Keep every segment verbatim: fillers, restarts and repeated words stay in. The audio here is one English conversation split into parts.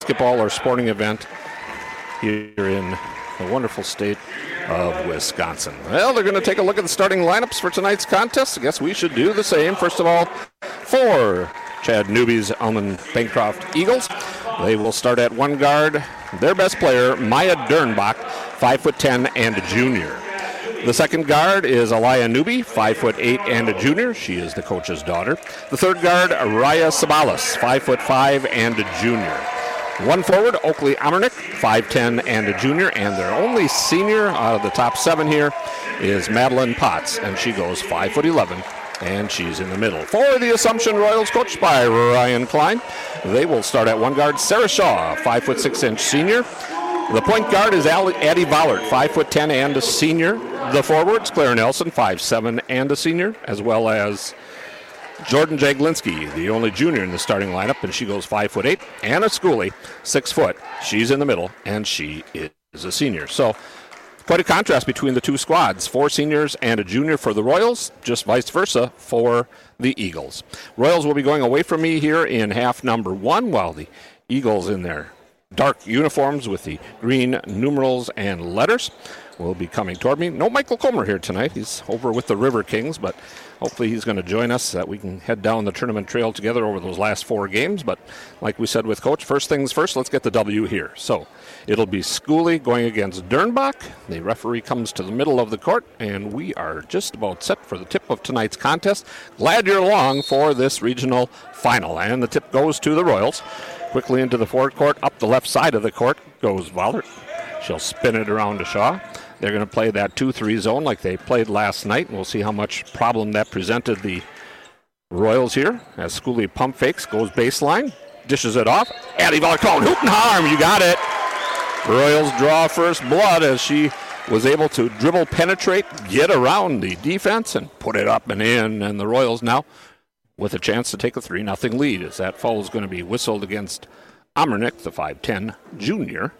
basketball or sporting event here in the wonderful state of Wisconsin. Well, they're going to take a look at the starting lineups for tonight's contest. I guess we should do the same. First of all, for Chad Newby's Almond Bancroft Eagles, they will start at one guard. Their best player, Maya Dernbach, five foot ten and a junior. The second guard is Alaya Newby, five foot eight and a junior. She is the coach's daughter. The third guard, Raya Sabalas, five foot five and a junior. One forward, Oakley Amernick, five ten and a junior, and their only senior out of the top seven here is Madeline Potts, and she goes five foot eleven, and she's in the middle. For the Assumption Royals, coached by Ryan Klein, they will start at one guard, Sarah Shaw, five foot six inch senior. The point guard is Addie Vollert, five foot ten and a senior. The forwards, Claire Nelson, five seven and a senior, as well as Jordan Jaglinski, the only junior in the starting lineup, and she goes five foot eight. Anna Schooley, six foot. She's in the middle, and she is a senior. So quite a contrast between the two squads. Four seniors and a junior for the Royals, just vice versa for the Eagles. Royals will be going away from me here in half number one, while the Eagles in their dark uniforms with the green numerals and letters will be coming toward me. No Michael Comer here tonight. He's over with the River Kings, but hopefully he's going to join us so that we can head down the tournament trail together over those last four games. But like we said with Coach, first things first, let's get the W here. So it'll be Schooley going against Dernbach. The referee comes to the middle of the court, and we are just about set for the tip of tonight's contest. Glad you're along for this regional final. And the tip goes to the Royals. Quickly into the forward court, up the left side of the court goes Vollert. She'll spin it around to Shaw. They're going to play that two three zone like they played last night, and we'll see how much problem that presented the Royals here. As Schooley pump fakes, goes baseline, dishes it off. Addie Vollert called hoop and harm. You got it. Royals draw first blood as she was able to dribble, penetrate, get around the defense, and put it up and in. And the Royals now with a chance to take a three nothing lead, as that foul is going to be whistled against Amernick, the five ten junior.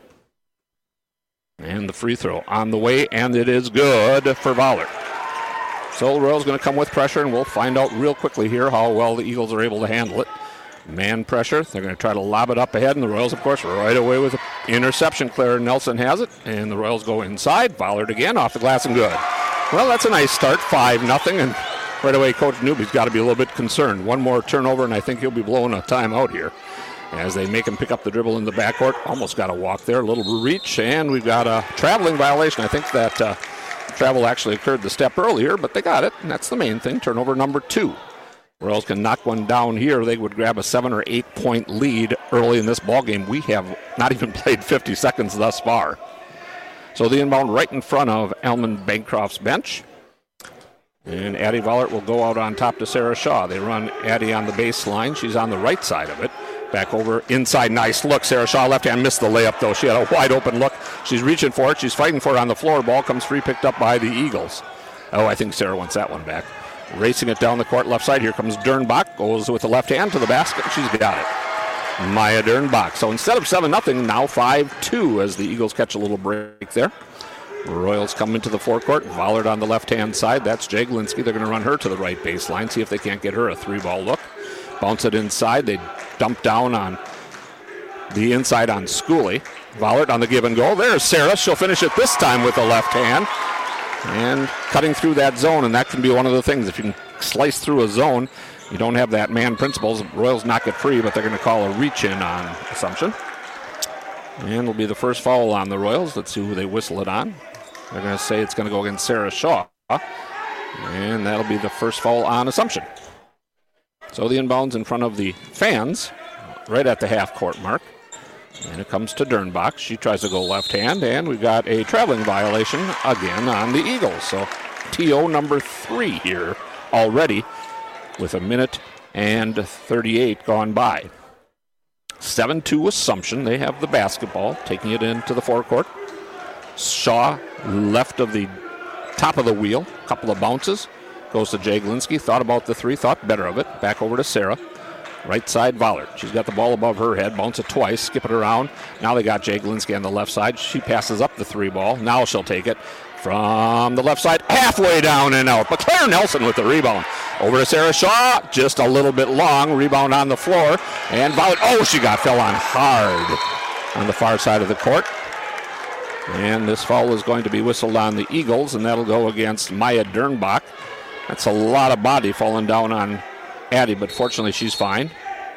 And the free throw on the way, and it is good for Vollert. So the Royals going to come with pressure, and we'll find out real quickly here how well the Eagles are able to handle it. Man pressure. They're going to try to lob it up ahead, and the Royals, of course, right away with an interception. Claire Nelson has it, and the Royals go inside. Vollert again off the glass and good. Well, that's a nice start, five nothing, and right away Coach Newby's got to be a little bit concerned. One more turnover, and I think he'll be blowing a timeout here as they make him pick up the dribble in the backcourt. Almost got a walk there, a little reach, and we've got a traveling violation. I think that uh, travel actually occurred the step earlier, but they got it, and that's the main thing. Turnover number two. Royals can knock one down here. They would grab a seven or eight point lead early in this ballgame. We have not even played fifty seconds thus far. So the inbound right in front of Almond Bancroft's bench. And Addie Vollert will go out on top to Sarah Shaw. They run Addie on the baseline. She's on the right side of it. Back over inside, nice look. Sarah Shaw left hand missed the layup though. She had a wide open look. She's reaching for it. She's fighting for it on the floor. Ball comes free, picked up by the Eagles. Oh, I think Sarah wants that one back. Racing it down the court left side. Here comes Dernbach. Goes with the left hand to the basket. She's got it. Maya Dernbach. So instead of seven nothing, now five two as the Eagles catch a little break there. Royals come into the forecourt. Vollert on the left-hand side. That's Jaglinski. They're going to run her to the right baseline, see if they can't get her a three-ball look. Bounce it inside. They dump down on the inside on Schooley. Vollert on the give and go. There's Sarah. She'll finish it this time with the left hand. And cutting through that zone, and that can be one of the things. If you can slice through a zone, you don't have that man principles. Royals knock it free, but they're going to call a reach-in on Assumption. And it'll be the first foul on the Royals. Let's see who they whistle it on. They're going to say it's going to go against Sarah Shaw. And that'll be the first foul on Assumption. So the inbounds in front of the fans, right at the half-court mark. And it comes to Dernbach. She tries to go left hand, and we've got a traveling violation again on the Eagles. So T O number three here already with a minute and thirty-eight gone by. seven two Assumption. They have the basketball, taking it into the forecourt. Shaw left of the top of the wheel, couple of bounces. Goes to Jaglinski, thought about the three, thought better of it. Back over to Sarah. Right side, Vollert. She's got the ball above her head. Bounce it twice, skip it around. Now they got Jaglinski on the left side. She passes up the three ball. Now she'll take it from the left side, halfway down and out. But Claire Nelson with the rebound. Over to Sarah Shaw, just a little bit long. Rebound on the floor. And Vollert, oh, she got fell on hard. on the far side of the court. And this foul is going to be whistled on the Eagles, and that'll go against Maya Dernbach. That's a lot of body falling down on Addie, but fortunately she's fine.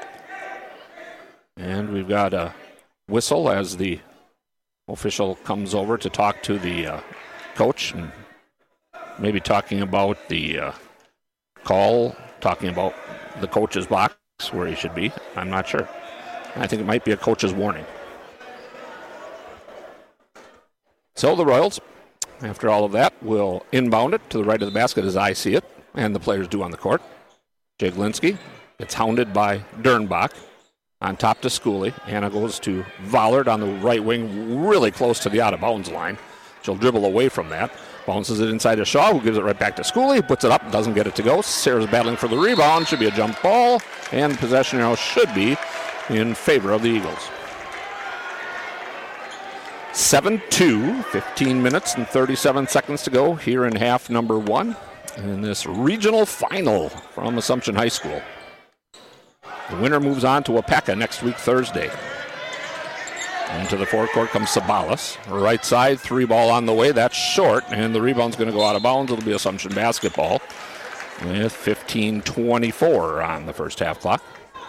And we've got a whistle as the official comes over to talk to the uh, coach, and maybe talking about the uh, call, talking about the coach's box where he should be. I'm not sure. I think it might be a coach's warning. So the Royals, after all of that, will inbound it to the right of the basket as I see it, and the players do on the court. Jaglinski gets hounded by Dernbach. On top to Schooley. Anna goes to Vollard on the right wing, really close to the out-of-bounds line. She'll dribble away from that. Bounces it inside to Shaw, who gives it right back to Schooley. Puts it up, doesn't get it to go. Sarah's battling for the rebound. Should be a jump ball. And possession arrow should be in favor of the Eagles. seven two, fifteen minutes and thirty-seven seconds to go here in half number one in this regional final from Assumption High School. The winner moves on to Wapaka next week, Thursday. Into the forecourt comes Sabalas. Right side, three ball on the way. That's short, and the rebound's going to go out of bounds. It'll be Assumption basketball with fifteen twenty-four on the first half clock.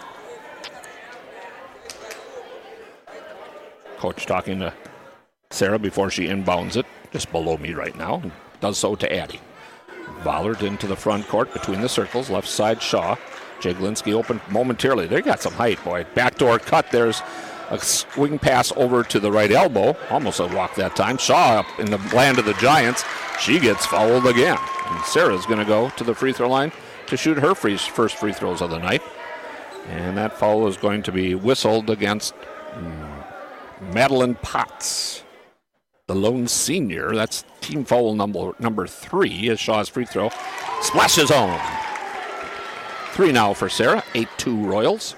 Coach talking to Sarah before she inbounds it, just below me right now. Does so to Addie. Vollard into the front court between the circles. Left side, Shaw. Jaglinski open momentarily. They got some height, boy. Backdoor cut. There's a swing pass over to the right elbow. Almost a walk that time. Shaw up in the land of the Giants. She gets fouled again. And Sarah's going to go to the free throw line to shoot her free, first free throws of the night. And that foul is going to be whistled against um, Madeline Potts, the lone senior. That's team foul number, number three as Shaw's free throw splashes home. Three now for Sarah, eight two Royals.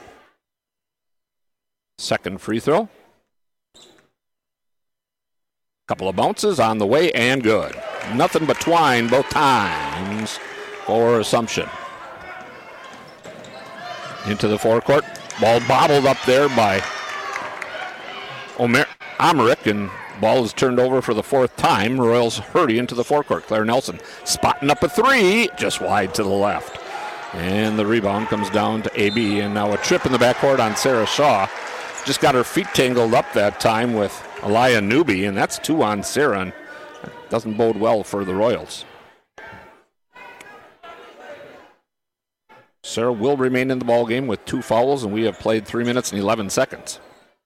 Second free throw. Couple of bounces on the way and good. Nothing but twine both times for Assumption. Into the forecourt. Ball bobbled up there by Omer- Omerick, and ball is turned over for the fourth time. Royals hurry into the forecourt. Claire Nelson spotting up a three, just wide to the left. And the rebound comes down to A B, and now a trip in the backcourt on Sarah Shaw. Just got her feet tangled up that time with Aliyah Newby, and that's two on Sarah, and that doesn't bode well for the Royals. Sarah will remain in the ballgame with two fouls, and we have played three minutes and eleven seconds.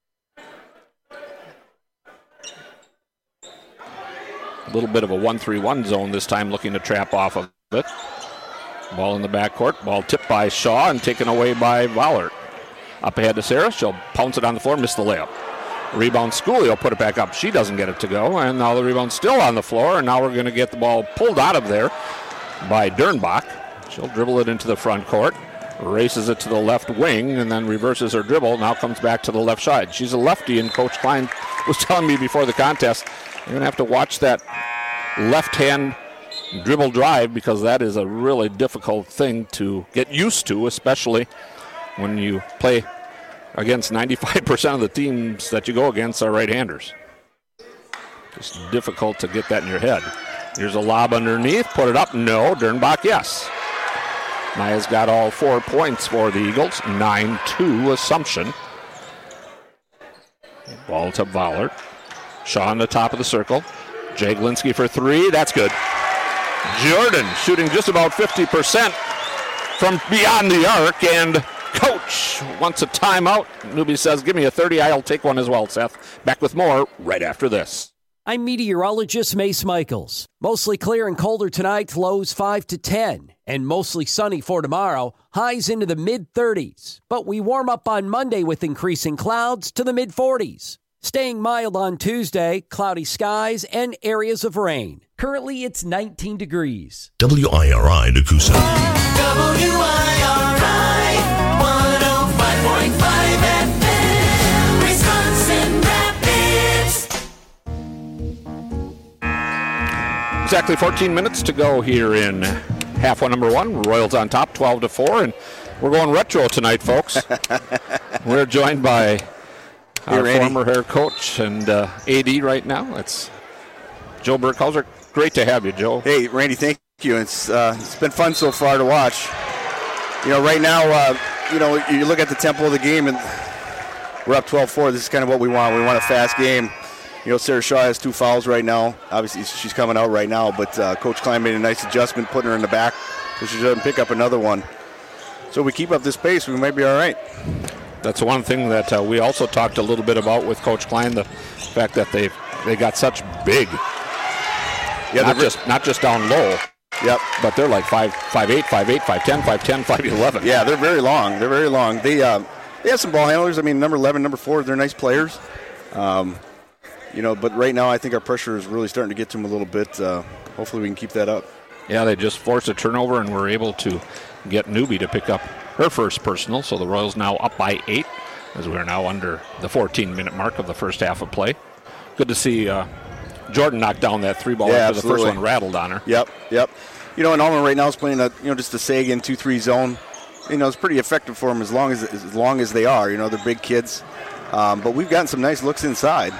A little bit of a one three one zone this time, looking to trap off of it. Ball in the backcourt. Ball tipped by Shaw and taken away by Vollard. Up ahead to Sarah. She'll pounce it on the floor, miss the layup. Rebound, Schooley will put it back up. She doesn't get it to go, and now the rebound's still on the floor, and now we're going to get the ball pulled out of there by Dernbach. She'll dribble it into the front court, races it to the left wing, and then reverses her dribble. Now comes back to the left side. She's a lefty, and Coach Klein was telling me before the contest, you're going to have to watch that left hand dribble drive, because that is a really difficult thing to get used to, especially when you play against ninety-five percent of the teams that you go against are right-handers. Just difficult to get that in your head. Here's a lob underneath, put it up, no. Dernbach, yes. Maya's got all four points for the Eagles, nine two Assumption. Ball to Vollard. Shaw on the top of the circle. Jaglinski for three, that's good. Jordan shooting just about fifty percent from beyond the arc, and Coach wants a timeout. Newby says, give me a thirty, I'll take one as well, Seth. Back with more right after this. I'm meteorologist Mace Michaels. Mostly clear and colder tonight, lows five to ten. And mostly sunny for tomorrow, highs into the mid-thirties. But we warm up on Monday with increasing clouds to the mid-forties. Staying mild on Tuesday, cloudy skies and areas of rain. Currently, it's nineteen degrees. W I R I Nakusa. W I R I one oh five point five F M, Wisconsin Rapids. Exactly fourteen minutes to go here in half one, number one. Royals on top, twelve to four, and we're going retro tonight, folks. We're joined by Our Randy. former hair coach and uh, A D right now. It's Joe Burkhauser. Great to have you, Joe. Hey, Randy, thank you. It's uh, it's been fun so far to watch. You know, right now, uh, you know, you look at the tempo of the game, and we're up twelve four. This is kind of what we want. We want a fast game. You know, Sarah Shaw has two fouls right now. Obviously, she's coming out right now, but uh, Coach Klein made a nice adjustment, putting her in the back so she doesn't pick up another one. So we keep up this pace, we might be all right. That's one thing that uh, we also talked a little bit about with Coach Klein, the fact that they they got such big, Yeah, not they're- just not just down low, Yep. but they're like five five eight, five eight, five ten, five ten, five eleven. Yeah, they're very long. They're very long. They uh, they have some ball handlers. I mean, number eleven, number four, they're nice players. Um, you know, but right now I think our pressure is really starting to get to them a little bit. Uh, hopefully we can keep that up. Yeah, they just forced a turnover and were able to get Newbie to pick up her first personal. So the Royals now up by eight as we are now under the fourteen-minute mark of the first half of play. Good to see uh, Jordan knock down that three ball Yeah, after the first absolutely. one rattled on her. Yep, yep. You know, and Alma right now is playing a you know just a Sagan two three zone. You know, it's pretty effective for them as long as as long as they are. You know, they're big kids, um, but we've gotten some nice looks inside.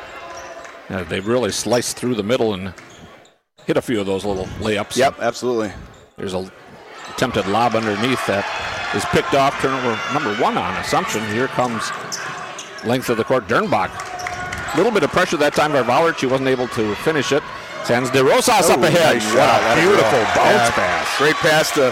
Uh, they really sliced through the middle and hit a few of those little layups. Yep, absolutely. There's a attempted lob underneath that is picked off. Turnover number one on Assumption. Here comes length of the court, Dernbach. A little bit of pressure that time by Vollert. She wasn't able to finish it. Sends De Rosas up Oh, ahead. nice What shot. a Let it beautiful go. bounce Yeah. pass. Great pass to.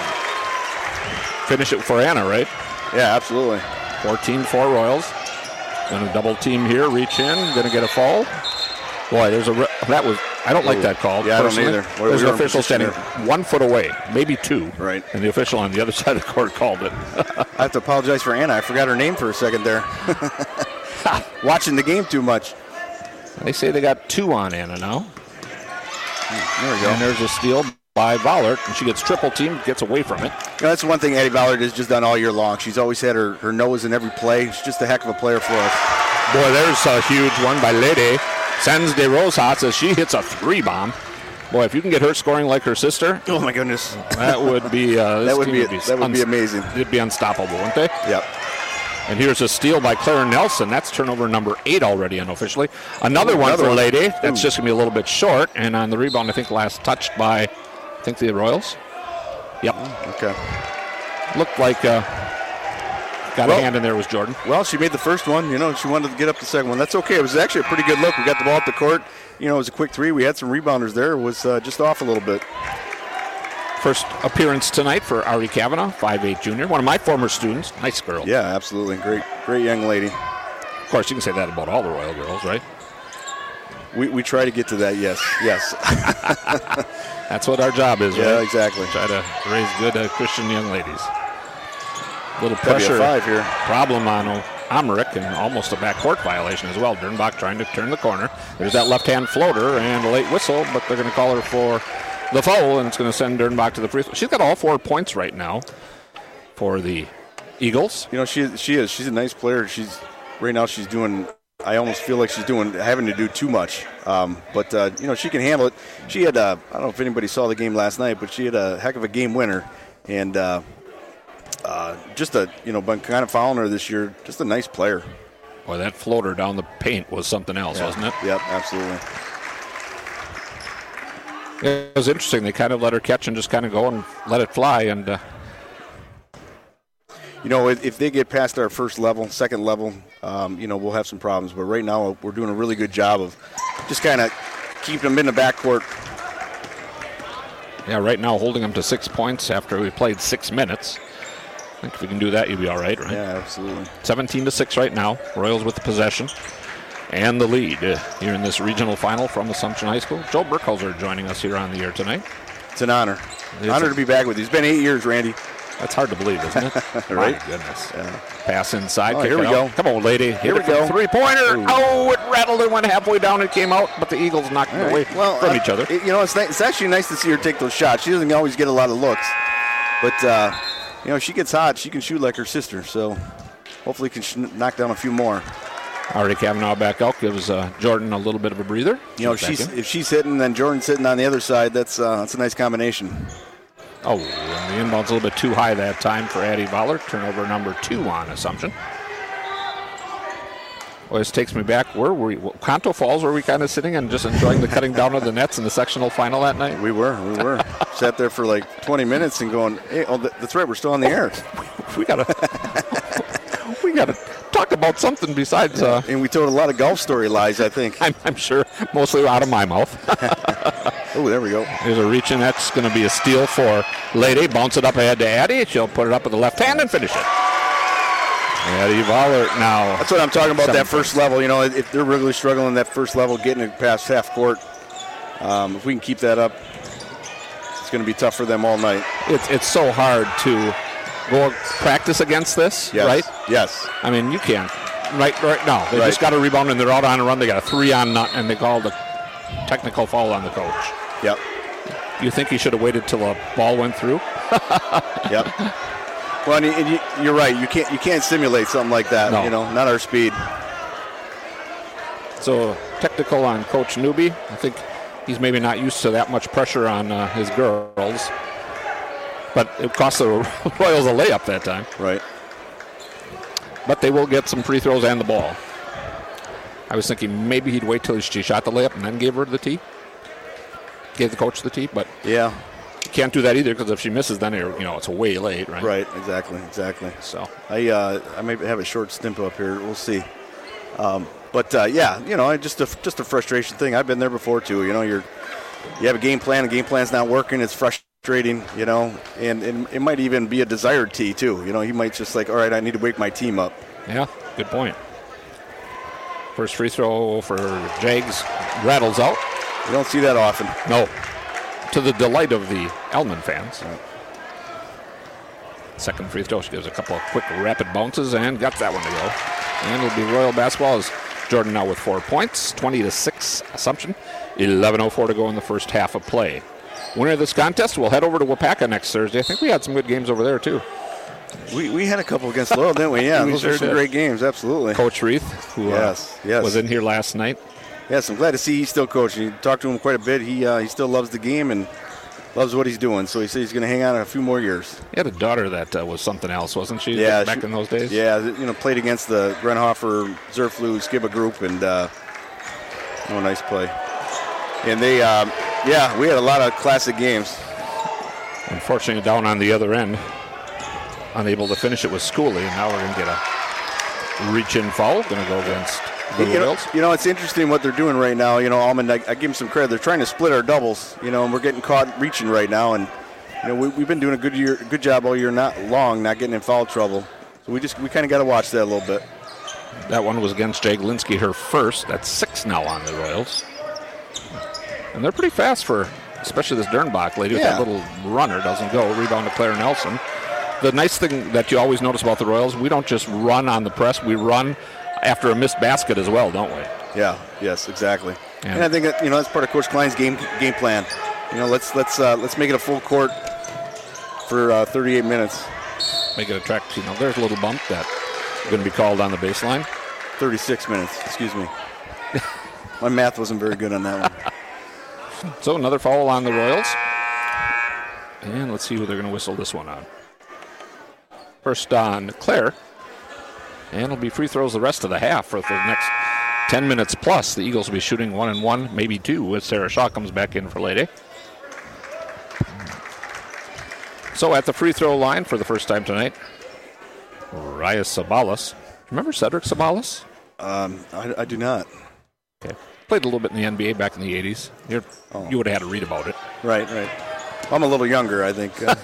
Finish it for Anna, right? Yeah, absolutely. fourteen four Royals. Going to double team here, reach in, going to get a foul. Boy, there's a re- that was I don't like Ooh. that call. Yeah, I don't personally. either. We're- There's we an were in official position standing one foot away, maybe two. Right. And the official on the other side of the court called it. I have to apologize for Anna. I forgot her name for a second there. Watching the game too much. They say they got two on Anna now. There we go. And there's a steal by Vollert, and she gets triple teamed, gets away from it. You know, that's one thing Addie Ballard has just done all year long. She's always had her, her nose in every play. She's just a heck of a player for us. Boy, there's a huge one by Lede. Sends De Rosas as she hits a three bomb. Boy, if you can get her scoring like her sister, Oh my goodness. that would be uh, this That would team be that would be amazing. It'd be unstoppable, wouldn't they? Yep. And here's a steal by Claire Nelson. That's turnover number eight already unofficially. Another Ooh, one another for one. Lede. That's Ooh. just going to be a little bit short. And on the rebound, I think last touched by, I think the Royals. Yep. Okay. Looked like uh, got Well- a hand in there was Jordan. Well, she made the first one. You know, she wanted to get up the second one. That's okay. It was actually a pretty good look. We got the ball at the court. You know, it was a quick three. We had some rebounders there. It was uh, just off a little bit. First appearance tonight for Ari Kavanaugh, five eight junior. One of my former students. Nice girl. Yeah, absolutely. Great, great young lady. Of course, you can say that about all the Royal girls, right? We, we try to get to that, yes. Yes. That's what our job is, Yeah, right? exactly. Try to raise good uh, Christian young ladies. Little W pressure five here. problem on O- Amrick and almost a backcourt violation as well. Dernbach trying to turn the corner. There's that left-hand floater and a late whistle, but they're going to call her for the foul, and it's going to send Dernbach to the free throw. She's got all four points right now for the Eagles. You know, she she is. She's a nice player. She's right now. She's doing. I almost feel like she's doing having to do too much. Um, but uh, you know, she can handle it. She had. Uh, I don't know if anybody saw the game last night, but she had a heck of a game winner, and uh, uh, just a you know, been kind of following her this year. Just a nice player. Boy, that floater down the paint was something else, Yeah. wasn't it? Yep, absolutely. It was interesting. They kind of let her catch and just kind of go and let it fly. And uh, You know, if, if they get past our first level, second level, um, you know, we'll have some problems. But right now, we're doing a really good job of just kind of keeping them in the backcourt. yeah, right now holding them to six points after we played six minutes. I think if we can do that, you'll be all right, right? Yeah, absolutely. seventeen to six right now. Royals with the possession and the lead uh, here in this regional final from Assumption High School. Joe Burkhauser joining us here on the air tonight. It's an honor. It's honor a- to be back with you. It's been eight years, Randy. That's hard to believe, isn't it? Right. My goodness. Pass inside. Oh, kick here it we out. go. Come on, lady. Hit Here it we from go. Three-pointer. Ooh. Oh, it rattled and went halfway down and came out, but the Eagles knocked it away Well, from uh, each other. it- you know, it's, ni- it's actually nice to see her take those shots. She doesn't always get a lot of looks, but uh, you know, she gets hot. She can shoot like her sister. So hopefully, can sh- knock down a few more. Already Kavanaugh back out gives uh, Jordan a little bit of a breather. You know, if She's she's back in. if she's hitting, then Jordan's hitting on the other side. That's uh, that's a nice combination. Oh, and the inbound's a little bit too high that time for Addie Vollert. Turnover number two on Assumption. always takes me back. Where were we? Conto Falls, were we kind of sitting and just enjoying the cutting down of the nets in the sectional final that night? We were, we were. Sat there for like twenty minutes and going, hey, oh, that's right, we're still on the air. We gotta, we gotta talk about something besides. Uh, and we told a lot of golf story lies, I think. I'm, I'm sure, mostly out of my mouth. Oh, there we go. There's a reach in. That's going to be a steal for Lady. Bounce it up ahead to Addie. She'll put it up with the left hand and finish it. Addie Vollert now. That's what I'm talking about, that points. first level. You know, if they're really struggling that first level, getting it past half court, um, if we can keep that up, it's going to be tough for them all night. It's it's so hard to go practice against this, Yes. right? Yes. I mean, you can't. Right, right now. They Right. just got a rebound and they're out on a run. They got a three on nut and they called a technical foul on the coach. Yep. You think he should have waited till the ball went through? Yep. Well, and you, and you, you're right. You can't you can't simulate something like that. No. You know, not our speed. So technical on Coach Newby. I think he's maybe not used to that much pressure on uh, his girls. But it cost the Royals a layup that time. Right. But they will get some free throws and the ball. I was thinking maybe he'd wait till she shot the layup and then gave her the tee. Gave the coach the tee, but Yeah. you can't do that either because if she misses, then you know it's way late, right? Right. Exactly. Exactly. So I uh, I may have a short stint up here. We'll see. Um, but uh, yeah, you know, just a just a frustration thing. I've been there before too. You know, you're you have a game plan. The game plan's not working. It's frustrating. You know, and, and it might even be a desired tee too. You know, he might just like, all right, I need to wake my team up. yeah, good point. First free throw for Jags rattles out. You don't see that often. No, to the delight of the Elman fans. Second free throw, she gives a couple of quick rapid bounces and got that one to go. And it'll be Royal basketball as Jordan now with four points, twenty to six Assumption, eleven oh four to go in the first half of play. Winner of this contest will head over to Wapaka next Thursday. I think we had some good games over there too. We we had a couple against Loyal, didn't we? Yeah, We those sure were some did. great games. Absolutely. Coach Reith, who Yes, uh, yes. was in here last night. Yes, I'm glad to see he's still coaching. You talked to him quite a bit. He uh, he still loves the game and loves what he's doing. So he said he's going to hang on a few more years. He had a daughter that uh, was something else, wasn't she? Yeah, back she- in those days. Yeah, you know, played against the Grenhofer, Zerflu, Skiba group, and uh, oh, nice play. And they, um, yeah, we had a lot of classic games. Unfortunately, down on the other end, unable to finish it with Schooley, and now we're going to get a reach-in foul. Going to go against the You know, Royals. you know, it's interesting what they're doing right now. You know, Almond, I, I give them some credit. They're trying to split our doubles. You know, and we're getting caught reaching right now, and you know, we, we've been doing a good year, good job all year, not long, not getting in foul trouble. So we just we kind of got to watch that a little bit. That one was against Jaglinski, her first. That's six now on the Royals. And they're pretty fast for, especially this Dernbach lady with Yeah. that little runner. Doesn't go. Rebound to Claire Nelson. The nice thing that you always notice about the Royals, we don't just run on the press. We run after a missed basket as well, don't we? Yeah. Yes. Exactly. Yeah. And I think that, you know, that's part of Coach Klein's game game plan. You know, let's let's uh, let's make it a full court for uh, thirty-eight minutes. Make it attract, you know, there's a little bump that's going to be called on the baseline. thirty-six minutes. Excuse me. My math wasn't very good on that one. So another foul on the Royals. And let's see who they're going to whistle this one on. First on Claire. And it'll be free throws the rest of the half for the next ten minutes plus. The Eagles will be shooting one and one, maybe two, as Sarah Shaw comes back in for Lady. So at the free throw line for the first time tonight, Raya Sabalas. Remember Cedric Sabalas? Um, I, I do not. Okay. Played a little bit in the N B A back in the eighties. You're, Oh. You would have had to read about it. Right, right. I'm a little younger, I think. Uh,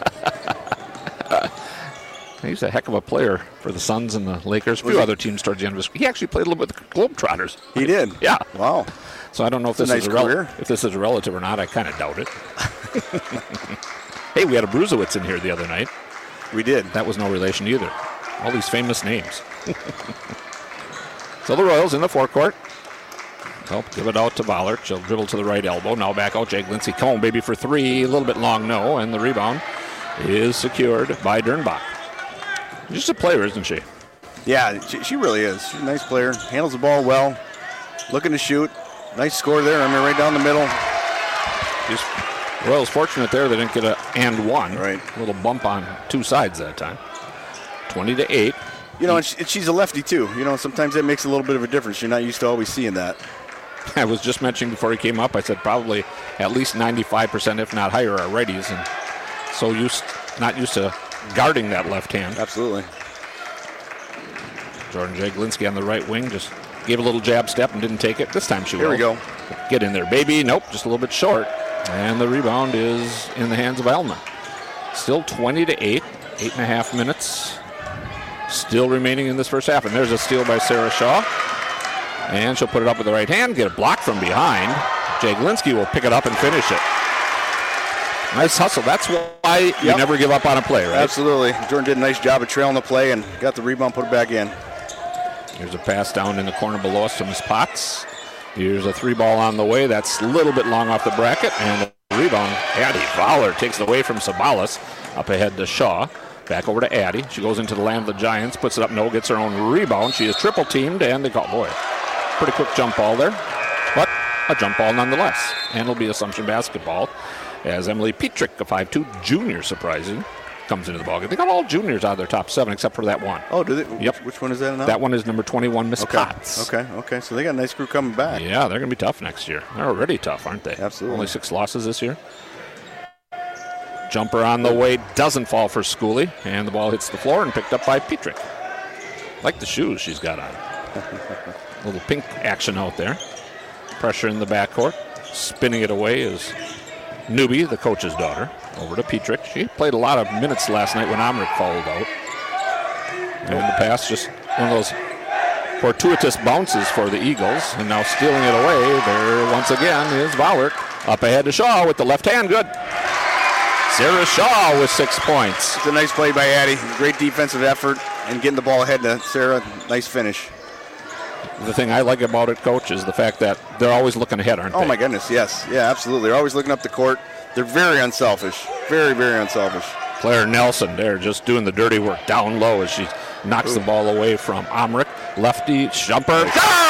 He's a heck of a player for the Suns and the Lakers. A Was few he? other teams towards the end of his career. He actually played a little bit with the Globetrotters. he did. Yeah. Wow. So I don't know if this That's a is nice a rel- career. if this is a relative or not. I kind of doubt it. Hey, we had a Bruzowitz in here the other night. We did. That was no relation either. All these famous names. So the Royals in the forecourt. Well, give it out to Vollert. She'll dribble to the right elbow. Now back out. Jake Lindsay Cone, baby for three. A little bit long, no. And the rebound is secured by Dernbach. Just a player, isn't she? Yeah, she, she really is. She's a nice player. Handles the ball well. Looking to shoot. Nice score there. I mean, right down the middle. She's Royals fortunate there. They didn't get a and one. Right. A little bump on two sides that time. twenty to eight. You know, and, she, and she's a lefty, too. You know, sometimes that makes a little bit of a difference. You're not used to always seeing that. I was just mentioning before he came up, I said probably at least ninety-five percent, if not higher, are righties, and so used, not used to guarding that left hand. Absolutely. Jordan Jaglinski on the right wing just gave a little jab step and didn't take it. This time she will. Here we go. Get in there, baby. Nope, just a little bit short. And the rebound is in the hands of Elman. Still twenty to eight, eight and a half minutes still remaining in this first half. And there's a steal by Sarah Shaw. And she'll put it up with the right hand, get a block from behind. Jaglinski will pick it up and finish it. Nice hustle. That's why you Yep. never give up on a play, right? Absolutely. Jordan did a nice job of trailing the play and got the rebound, put it back in. Here's a pass down in the corner below us to Miss Potts. Here's a three ball on the way. That's a little bit long off the bracket. And the rebound, Addie Fowler takes it away from Sabalas. Up ahead to Shaw. Back over to Addie. She goes into the land of the Giants, puts it up, no, gets her own rebound. She is triple teamed, and they call, boy, pretty quick jump ball there. But a jump ball nonetheless. And it'll be Assumption basketball as Emily Petrick, a five two junior, surprising, comes into the ballgame. They got all juniors out of their top seven except for that one. Oh, do they? Yep. Which, which one is that now? That one is number twenty-one, Miss okay. Potts. Okay, okay. So they got a nice crew coming back. Yeah, they're going to be tough next year. They're already tough, aren't they? Absolutely. Only six losses this year. Jumper on the way, doesn't fall for Schooley, and the ball hits the floor and picked up by Petrick. Like the shoes she's got on. A little pink action out there. Pressure in the backcourt. Spinning it away is Newby, the coach's daughter. Over to Petrick. She played a lot of minutes last night when Omrick fouled out. And the pass, just one of those fortuitous bounces for the Eagles. And now stealing it away there once again is Vollert. Up ahead to Shaw with the left hand. Good. Sarah Shaw with six points. It's a nice play by Addie. Great defensive effort and getting the ball ahead to Sarah. Nice finish. The thing I like about it, Coach, is the fact that they're always looking ahead, aren't they? Oh, my goodness, yes. Yeah, absolutely. They're always looking up the court. They're very unselfish. Very, very unselfish. Claire Nelson there just doing the dirty work down low as she knocks Ooh. the ball away from Omrick. Lefty jumper.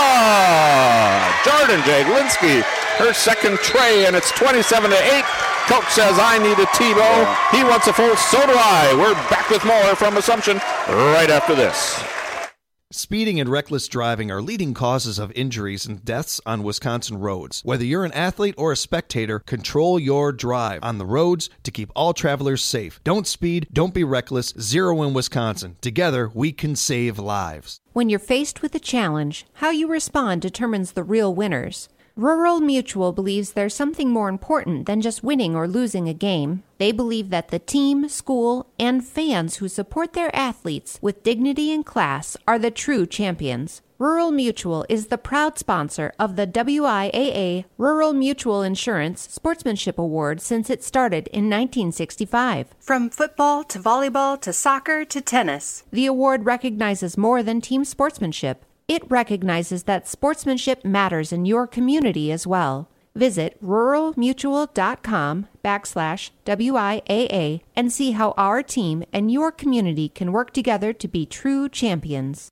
Ah! Jordan Jaglinski, her second tray, and it's twenty-seven to eight. Coach says, I need a Tebow. Yeah. He wants a full, so do I. We're back with more from Assumption right after this. Speeding and reckless driving are leading causes of injuries and deaths on Wisconsin roads. Whether you're an athlete or a spectator, control your drive on the roads to keep all travelers safe. Don't speed, don't be reckless. Zero in Wisconsin. Together, we can save lives. When you're faced with a challenge, how you respond determines the real winners. Rural Mutual believes there's something more important than just winning or losing a game. They believe that the team, school, and fans who support their athletes with dignity and class are the true champions. Rural Mutual is the proud sponsor of the W I A A Rural Mutual Insurance Sportsmanship Award since it started in nineteen sixty-five. From football to volleyball to soccer to tennis. The award recognizes more than team sportsmanship. It recognizes that sportsmanship matters in your community as well. Visit ruralmutual.com backslash WIAA and see how our team and your community can work together to be true champions.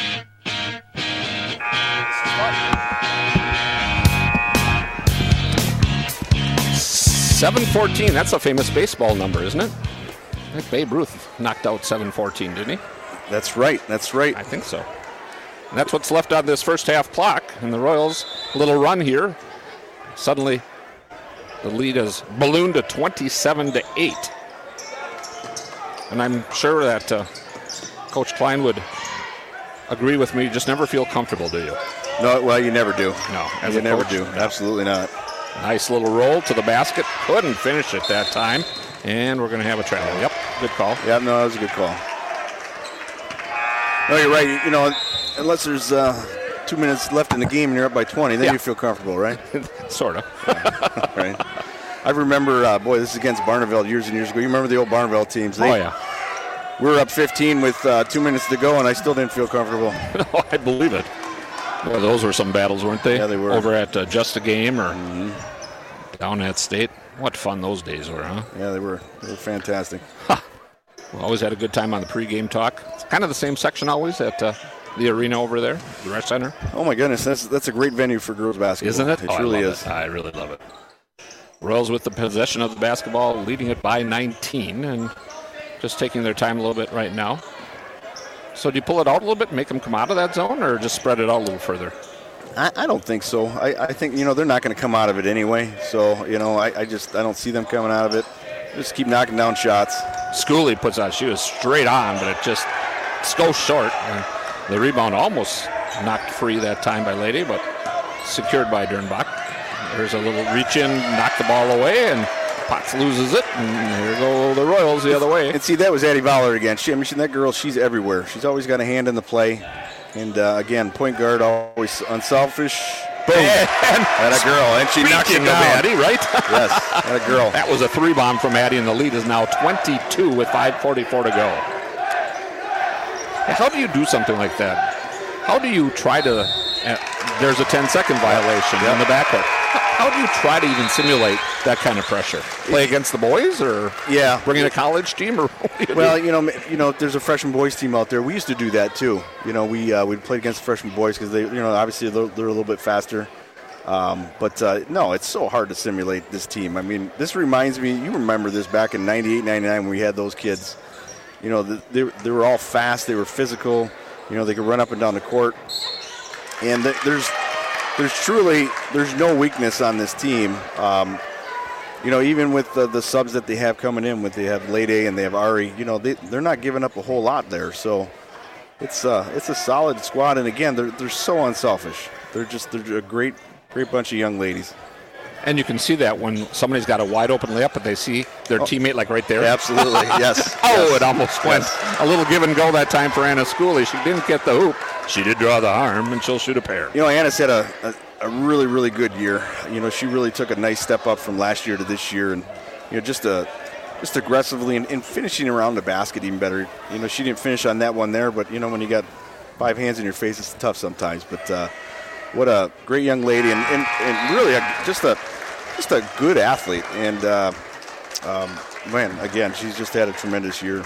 seven fourteen, that's a famous baseball number, isn't it? I think Babe Ruth knocked out seven fourteen, didn't he? That's right. That's right. I think so. And that's what's left on this first half clock. And the Royals, a little run here. Suddenly, the lead is ballooned to twenty-seven to eight. And I'm sure that uh, Coach Klein would agree with me. You just never feel comfortable, do you? No, well, you never do. No, as you a never coach, do. no. Absolutely not. Nice little roll to the basket. Couldn't finish it that time. And we're going to have a travel. Yep, good call. Yeah, no, that was a good call. No, you're right. You know, unless there's uh, two minutes left in the game and you're up by twenty, then Yeah. you feel comfortable, right? Sort of. Right. I remember, uh, boy, this is against Barneveld years and years ago. You remember the old Barneveld teams? They, Oh, yeah. We were up fifteen with uh, two minutes to go, and I still didn't feel comfortable. No, I believe it. Well, those were some battles, weren't they? Yeah, they were. Over at uh, Just a Game or down at State. What fun those days were, huh? Yeah, they were. They were fantastic. We always had a good time on the pregame talk. It's kind of the same section always at uh, the arena over there, the rec center. Oh my goodness, that's that's a great venue for girls basketball. Isn't it? It Oh, truly I love is. it. I really love it. Royals with the possession of the basketball, leading it by nineteen, and just taking their time a little bit right now So do you pull it out a little bit and make them come out of that zone, or just spread it out a little further? I, I don't think so. I, I think, you know, they're not going to come out of it anyway. So, you know, I, I just I don't see them coming out of it. Just keep knocking down shots. Schooley puts out, she was straight on, but it just goes short. And the rebound almost knocked free that time by Lady, but secured by Dernbach. There's a little reach in, knock the ball away, and Potts loses it, and here go the Royals the other way. And see, that was Addie Voller again. She, I mean, she, that girl, she's everywhere. She's always got a hand in the play. And, uh, again, point guard, always unselfish. Boom. That a girl. And she knocks it Speaking of down. Addie, right? Yes, that a girl. That was a three-bomb from Addie, and the lead is now twenty-two with five forty-four to go. How do you do something like that? How do you try to uh, – there's a ten-second violation Yep. in the backcourt. How do you try to even simulate that kind of pressure? Play against the boys, or Yeah. bring in a college team? Or what do you Well, do? you know, you know, there's a freshman boys team out there. We used to do that too. You know, we uh, we played against the freshman boys because they, you know, obviously they're, they're a little bit faster. Um, but uh, no, it's so hard to simulate this team. I mean, this reminds me. You remember this back in ninety-eight, ninety-nine when we had those kids. You know, they they were all fast. They were physical. You know, they could run up and down the court. And th- there's there's truly there's no weakness on this team. Um, you know, even with the, the subs that they have coming in, with they have Lede and they have Ari, you know, they they're not giving up a whole lot there. So it's uh it's a solid squad. And again, they're they're so unselfish. They're just they're a great great bunch of young ladies. And you can see that when somebody's got a wide open layup, but they see their teammate like right there. Absolutely, yes. Oh, yes. it almost went a little give and go that time for Anna Schooley. She didn't get the hoop. She did draw the arm, and she'll shoot a pair. You know, Anna's had a, a, a really, really good year. You know, she really took a nice step up from last year to this year, and you know, just a just aggressively and, and finishing around the basket even better. You know, she didn't finish on that one there, but you know, when you got five hands in your face, it's tough sometimes. But uh, what a great young lady, and, and, and really a, just a just a good athlete. And uh, um, man, again, she's just had a tremendous year.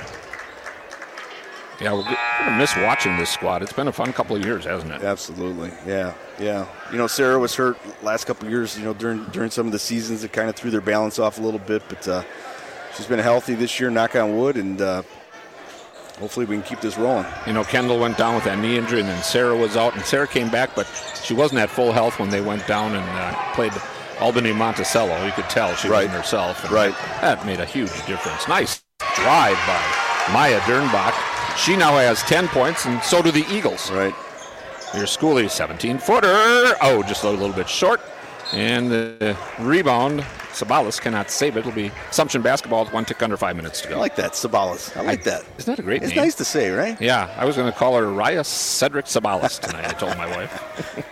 Yeah, we're going to miss watching this squad. It's been a fun couple of years, hasn't it? Absolutely, yeah, yeah. You know, Sarah was hurt last couple of years. You know, during during some of the seasons, it kind of threw their balance off a little bit. But uh, she's been healthy this year, knock on wood, and uh, hopefully we can keep this rolling. You know, Kendall went down with that knee injury, and then Sarah was out, and Sarah came back, but she wasn't at full health when they went down and uh, played Albany Monticello. You could tell she Right. wasn't herself. And Right. That made a huge difference. Nice drive by Maya Dernbach. She now has ten points, and so do the Eagles. Right. Your Schooley, seventeen-footer. Oh, just a little bit short. And the rebound, Sabalas cannot save it. It'll be Assumption basketball with one tick under five minutes to I go. like that, Sabalas. I like that. Isn't that a great It's name? nice to say, right? Yeah, I was going to call her Raya Cedric Sabalas tonight, I told my wife.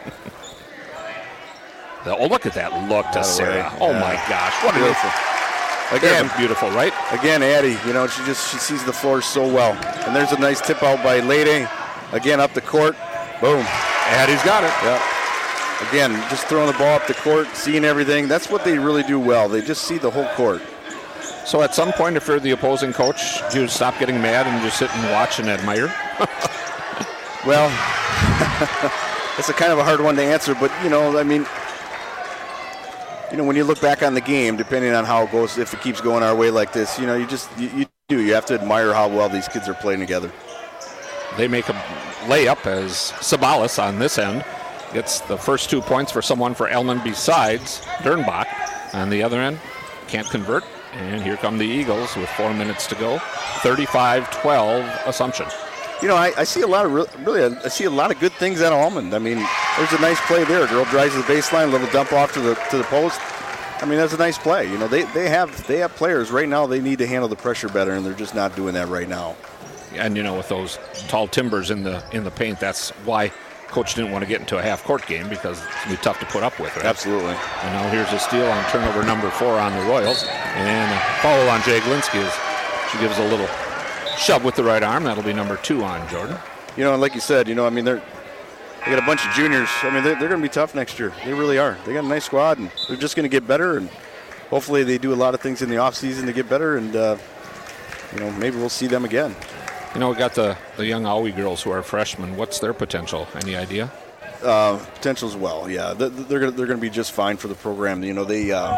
The- oh, look at that look to That Sarah. away. Oh, Yeah. my gosh. What a Beautiful. Again, Again, beautiful, right? again, Addie, you know, she just she sees the floor so well. And there's a nice tip out by Lede. Again, up the court. Boom. Addie's got it. Yep. Again, just throwing the ball up the court, seeing everything. That's what they really do well. They just see the whole court. So at some point, if you're the opposing coach, do you stop getting mad and just sit and watch and admire? Well, it's a kind of a hard one to answer, but, you know, I mean, you know, when you look back on the game, depending on how it goes, if it keeps going our way like this, you know, you just, you, you do. You have to admire how well these kids are playing together. They make a layup as Sabalas on this end gets the first two points for someone for Elman besides Dernbach. On the other end, can't convert. And here come the Eagles with four minutes to go. thirty-five twelve Assumption. You know, I, I see a lot of, re- really, I see a lot of good things out of Almond. I mean, there's a nice play there. Girl drives to the baseline, little dump off to the to the post. I mean, that's a nice play. You know, they, they have they have players right now. They need to handle the pressure better, and they're just not doing that right now. And you know, with those tall timbers in the in the paint, that's why coach didn't want to get into a half-court game, because it's going to be tough to put up with, right? Absolutely. And now here's a steal on turnover number four on the Royals. And a foul on Jay Glinsky as she gives a little shove with the right arm. That'll be number two on Jordan. You know, and like you said, you know, I mean, they're they got a bunch of juniors. I mean, they're, they're going to be tough next year. They really are. They got a nice squad, and they're just going to get better. And hopefully, they do a lot of things in the off season to get better. And uh, you know, maybe we'll see them again. You know, we got the, the young Aui girls who are freshmen. What's their potential? Any idea? Uh, potential as well. Yeah, they're they're going they're going to be just fine for the program. You know, they uh,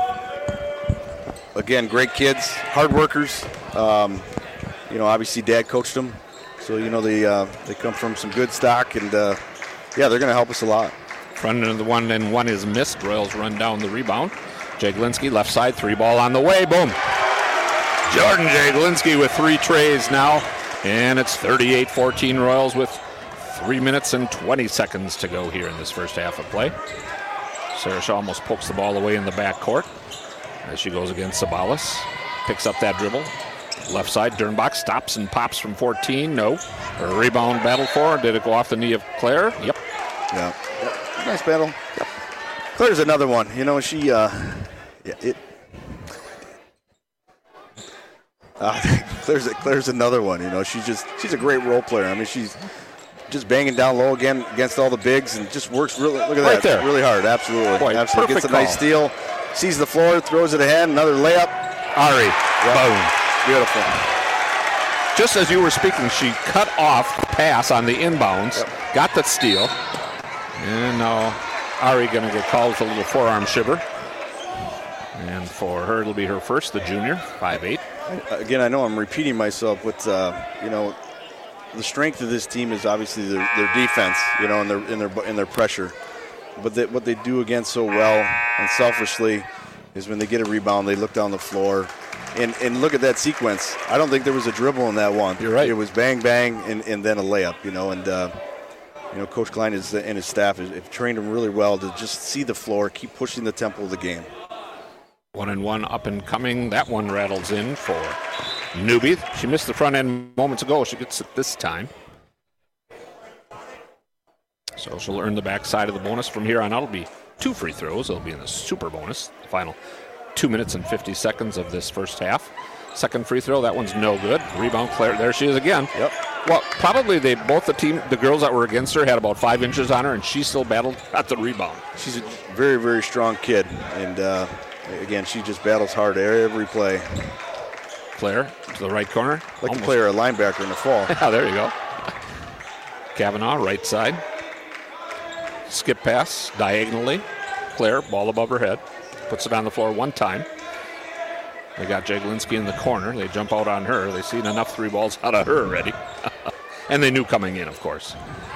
again, great kids, hard workers. Um, you know, obviously, Dad coached them, so So, you know, they uh, they come from some good stock, and, uh, yeah, they're going to help us a lot. Front end of the one and one is missed. Royals run down the rebound. Jaglinski, left side, three ball on the way. Boom. Jordan Jaglinski with three trays now. And it's thirty-eight fourteen Royals with three minutes and twenty seconds to go here in this first half of play. Sarah Shaw almost pokes the ball away in the backcourt as she goes against Sabalas. Picks up that dribble. Left side, Dernbach stops and pops from fourteen. No. A rebound battle for her. Did it go off the knee of Claire? Yep. Yeah. Yep. Nice battle. Yep. Claire's another one. You know, she, uh, yeah, it. Uh, Claire's, Claire's another one. You know, she's just, she's a great role player. I mean, she's just banging down low again against all the bigs and just works really, look at right that, there. really hard. Absolutely. Boy, Absolutely. Gets a call. nice steal, sees the floor, throws it ahead, another layup. Ari. Yep. Boom. Beautiful. Just as you were speaking, she cut off pass on the inbounds, Yep. got the steal, and now Ari going to get called with a little forearm shiver. And for her, it'll be her first, the junior, five eight. Again, I know I'm repeating myself, but uh, you know, the strength of this team is obviously their, their defense, you know, and their in their in their pressure. But they, what they do again so well and selfishly is when they get a rebound, they look down the floor. And, and look at that sequence. I don't think there was a dribble in that one. You're right. It was bang, bang, and, and then a layup, you know. And, uh, you know, Coach Klein is, and his staff have, have trained them really well to just see the floor, keep pushing the tempo of the game. One and one up and coming. That one rattles in for Newby. She missed the front end moments ago. She gets it this time. So she'll earn the backside of the bonus from here on out. It'll be two free throws. It'll be in the super bonus, the final two minutes and fifty seconds of this first half. Second free throw, that one's no good. Rebound, Claire. There she is again. Yep. Well, probably they both the team, the girls that were against her had about five inches on her, and she still battled at the rebound. She's a very, very strong kid. And, uh, again, she just battles hard every play. Claire to the right corner. Like Almost. to play her a linebacker in the fall. Yeah, there you go. Kavanaugh, right side. Skip pass diagonally. Claire, ball above her head. Puts it on the floor one time. They got Jaglinski in the corner. They jump out on her. They've seen enough three balls out of her already. And they knew coming in, of course.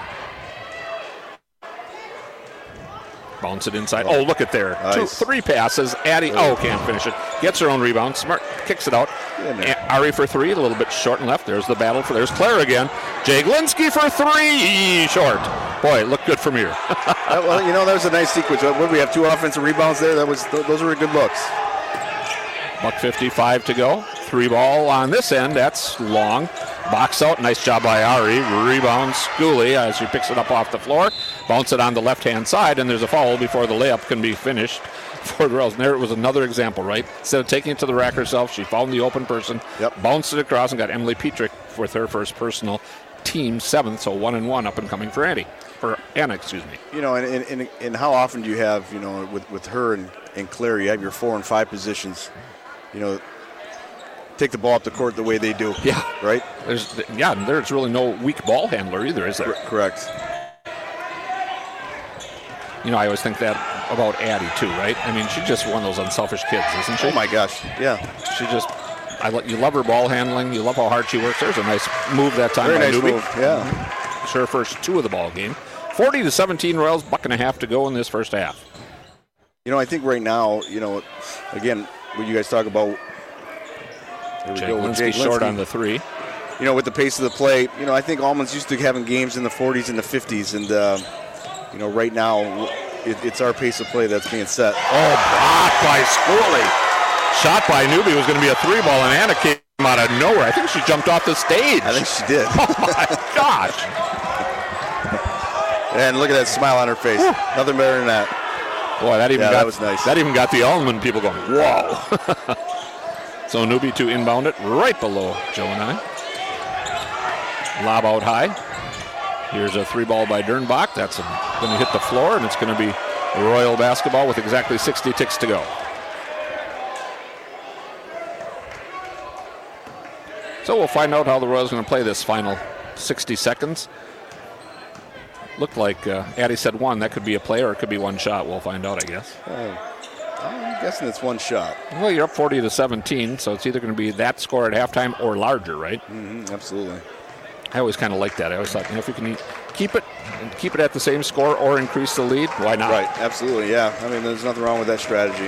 Bounce it inside. Oh, look at there. Nice. Two, three passes. Addie, oh, can't finish it. Gets her own rebound. Smart kicks it out. Yeah, Ari for three, a little bit short and left. There's the battle for, there's Claire again. Jaglinski for three, short. Boy, it looked good from here. Uh, well, you know, that was a nice sequence. What did we have? Two offensive rebounds there. That was th- those were good looks. Buck fifty-five to go. Three ball on this end. That's long. Box out. Nice job by Ari. Rebound Schooley as she picks it up off the floor. Bounce it on the left-hand side, and there's a foul before the layup can be finished for the Royals. And there it was another example, right? Instead of taking it to the rack herself, she found the open person, Yep. bounced it across, and got Emily Petrick with her first personal team seventh, so one and one up and coming for Annie. For Anna, excuse me. You know, and, and, and, and how often do you have, you know, with, with her and, and Claire, you have your four and five positions, you know, take the ball up the court the way they do. Yeah. Right? There's yeah, and there's really no weak ball handler either, is there? Correct. You know, I always think that about Addie too, right? I mean, she's just one of those unselfish kids, isn't she? Oh my gosh, yeah. She just, I lo- you love her ball handling. You love how hard she works. There's a nice move that time Very by nice Newby. move, yeah. It's her first two of the ball game. forty to seventeen Royals, buck and a half to go in this first half. You know, I think right now, you know, again, when you guys talk about here we go with Jaglinski short Jaglinski. on the three. You know, with the pace of the play, you know, I think Almonds used to having games in the forties and the fifties, and uh, you know, right now it, it's our pace of play that's being set. Oh, blocked by Schooley. Shot by Newby was going to be a three ball, and Anna came out of nowhere. I think she jumped off the stage. I think she did. Oh my gosh! And look at that smile on her face. Nothing better than that. Boy, that even Yeah, got that was nice. That even got the Almond people going, whoa. So Newby to inbound it right below Joe and I. Lob out high. Here's a three ball by Dernbach. That's going to hit the floor, and it's going to be Royal basketball with exactly sixty ticks to go. So we'll find out how the Royals are going to play this final sixty seconds. Looked like uh, Addie said one. That could be a play or it could be one shot. We'll find out, I guess. Uh, I'm guessing it's one shot. Well, you're up forty to seventeen, so it's either going to be that score at halftime or larger, right? Mm-hmm, absolutely. I always kind of like that. I always thought, you know, if you can keep it keep it at the same score or increase the lead, why not? Right, absolutely, yeah. I mean, there's nothing wrong with that strategy.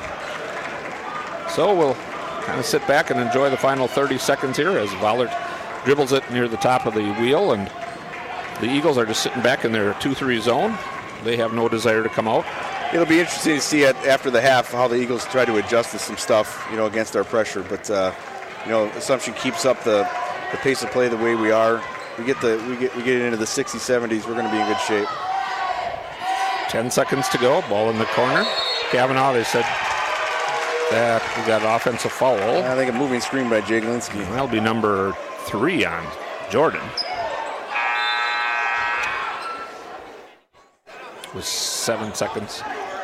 So we'll kind of sit back and enjoy the final thirty seconds here as Vollert dribbles it near the top of the wheel, and the Eagles are just sitting back in their two three zone. They have no desire to come out. It'll be interesting to see at, after the half how the Eagles try to adjust to some stuff, you know, against our pressure. But uh, you know, Assumption keeps up the, the pace of play the way we are. We get the we get we get into the sixties, seventies. We're going to be in good shape. Ten seconds to go. Ball in the corner. Kavanaugh, they said that we got an offensive foul. I think a moving screen by Jay Glinsky. That'll be number three on Jordan. With seven seconds.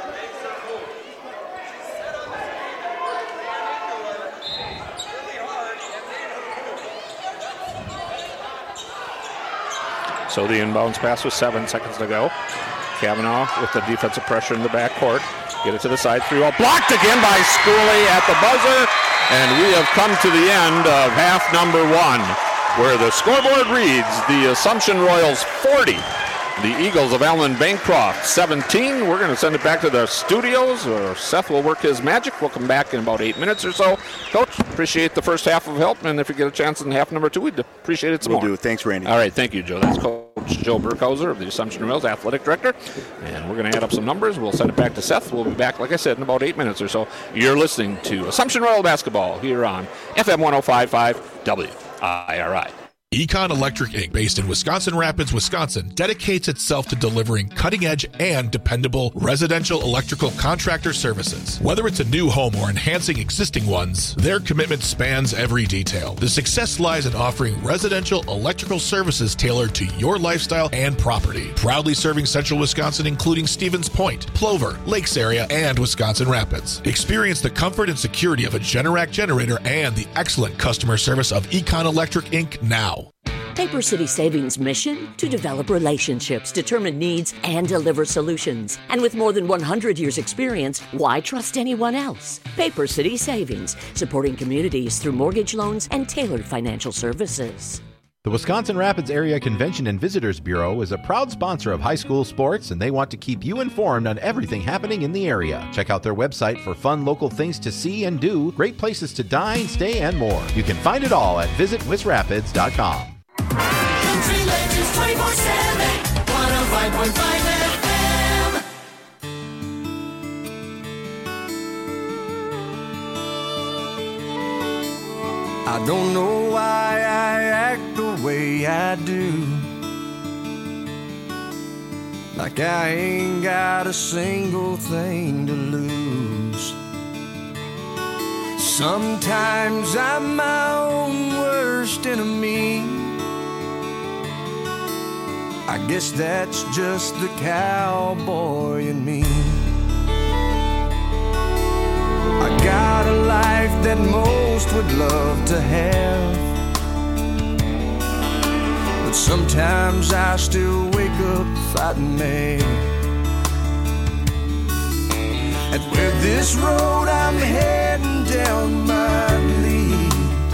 So the inbounds pass with seven seconds to go. Kavanaugh with the defensive pressure in the backcourt. Get it to the side. Three ball blocked again by Schooley at the buzzer. And we have come to the end of half number one, where the scoreboard reads the Assumption Royals forty. The Eagles of Allen Bancroft seventeen. We're going to send it back to the studios, or Seth will work his magic. We'll come back in about eight minutes or so. Coach, appreciate the first half of help, and if you get a chance in half number two, we'd appreciate it some We'll more. do. Thanks, Randy. All right, thank you, Joe. That's Coach Joe Burkhauser of the Assumption Royals, athletic director. And we're going to add up some numbers. We'll send it back to Seth. We'll be back, like I said, in about eight minutes or so. You're listening to Assumption Royal Basketball here on F M one oh five point five W I R I. Econ Electric Incorporated, based in Wisconsin Rapids, Wisconsin, dedicates itself to delivering cutting-edge and dependable residential electrical contractor services. Whether it's a new home or enhancing existing ones, their commitment spans every detail. The success lies in offering residential electrical services tailored to your lifestyle and property. Proudly serving central Wisconsin, including Stevens Point, Plover, Lakes area, and Wisconsin Rapids. Experience the comfort and security of a Generac generator and the excellent customer service of Econ Electric Incorporated now. Paper City Savings' mission? To develop relationships, determine needs, and deliver solutions. And with more than one hundred years experience, why trust anyone else? Paper City Savings, supporting communities through mortgage loans and tailored financial services. The Wisconsin Rapids Area Convention and Visitors Bureau is a proud sponsor of high school sports, and they want to keep you informed on everything happening in the area. Check out their website for fun local things to see and do, great places to dine, stay, and more. You can find it all at visit wis rapids dot com. Country Legends twenty-four seven, one oh five point five F M. I don't know why I act the way I do, like I ain't got a single thing to lose. Sometimes I'm my own worst enemy. I guess that's just the cowboy in me. I got a life that most would love to have, but sometimes I still wake up fighting mad. And where this road I'm heading down might lead,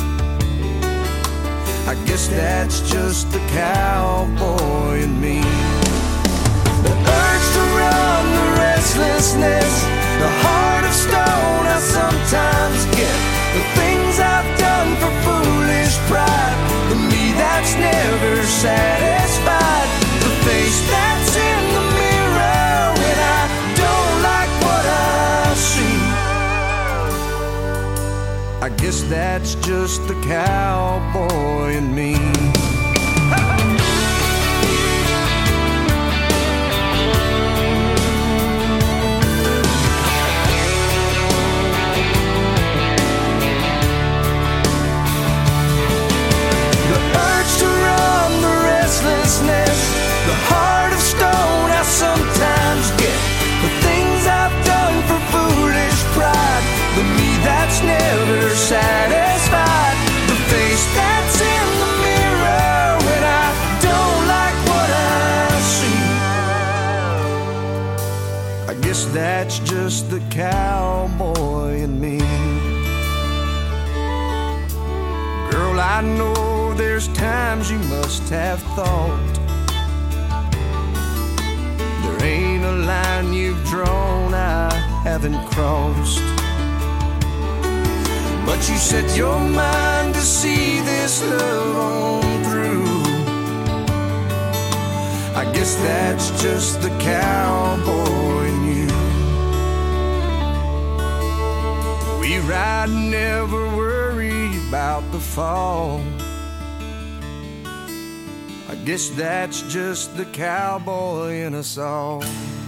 I guess that's just the cowboy in me. The urge to run, the restlessness, the heart of stone I sometimes get. The things I've done for foolish pride, the me that's never satisfied. The face that's in the mirror when I don't like what I see. I guess that's just the cowboy in me. The heart of stone I sometimes get. The things I've done for foolish pride, the me that's never satisfied. The face that's in the mirror when I don't like what I see. I guess that's just the cowboy in me. Girl, I know there's times you must have thought there ain't a line you've drawn I haven't crossed. But you set your mind to see this love on through. I guess that's just the cowboy in you. We ride and never worry about the fall. I guess that's just the cowboy in us all.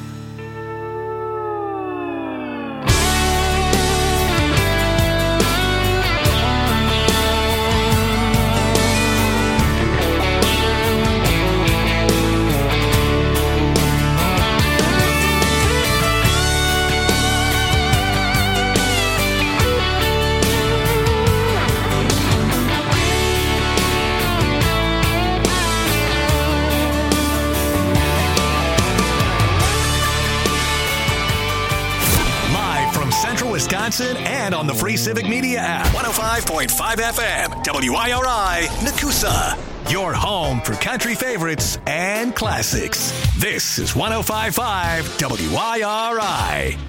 Wisconsin and on the free Civic Media app. one oh five point five F M, W I R I, Nakusa. Your home for country favorites and classics. This is one oh five point five W I R I.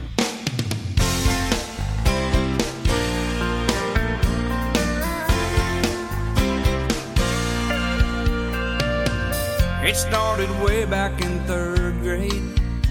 It started way back in third grade.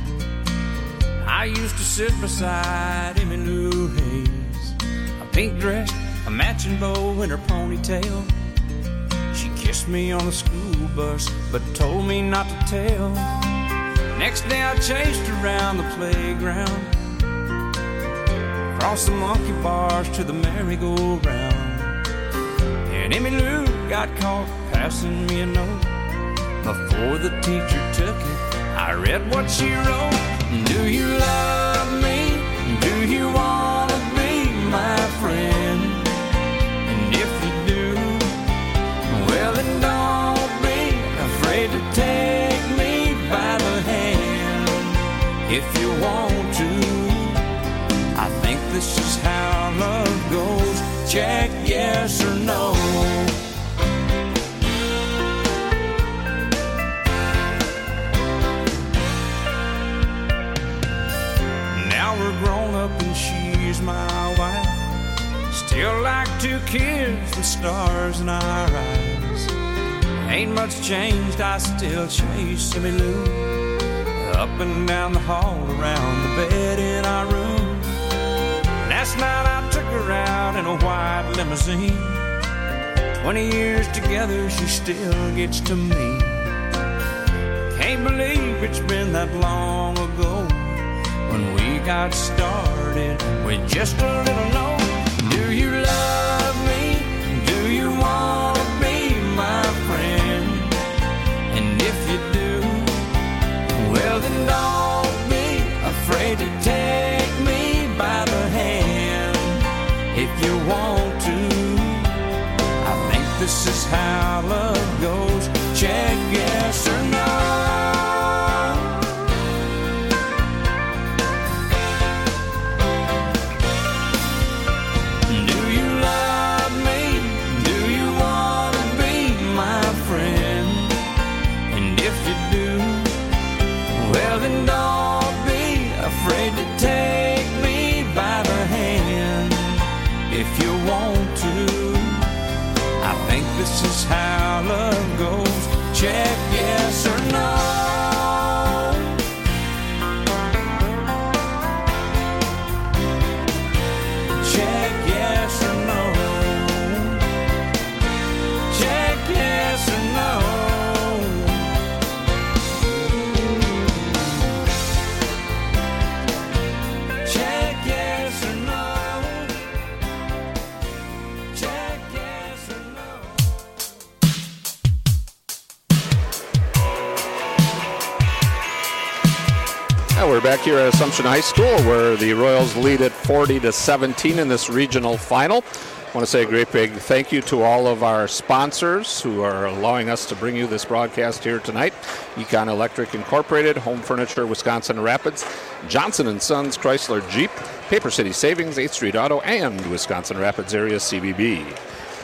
I used to sit beside Emmy Lou Hayes, a pink dress, a matching bow in her ponytail. She kissed me on the school bus, but told me not to tell. Next day I chased around the playground, across the monkey bars to the merry-go-round. And Emmy Lou got caught passing me a note. Before the teacher took it, I read what she wrote. Do you love me? Do you want to be my friend? And if you do, well then don't be afraid to take me by the hand. If you want to, I think this is how love goes. Check yes or no. Grown up and she's my wife. Still like two kids with stars in our eyes. Ain't much changed, I still chase Emmy Lou up and down the hall, around the bed in our room. Last night I took her out in a white limousine. Twenty years together, she still gets to me. Can't believe it's been that long ago when we got started with just a little note. Do you love me? Do you want to be my friend? And if you do, well then don't be afraid to take me by the hand. If you want to, I think this is how love goes. Check yes or no. This is how love goes. Check yes or no. Check yes or no. Check yes or no. Check yes or no. Check yes or no. Now we're back here at Assumption High School, where the Royals lead at forty to seventeen in this regional final. I want to say a great big thank you to all of our sponsors who are allowing us to bring you this broadcast here tonight. Econ Electric Incorporated, Home Furniture, Wisconsin Rapids, Johnson and Sons Chrysler Jeep, Paper City Savings, eighth Street Auto, and Wisconsin Rapids Area C V B.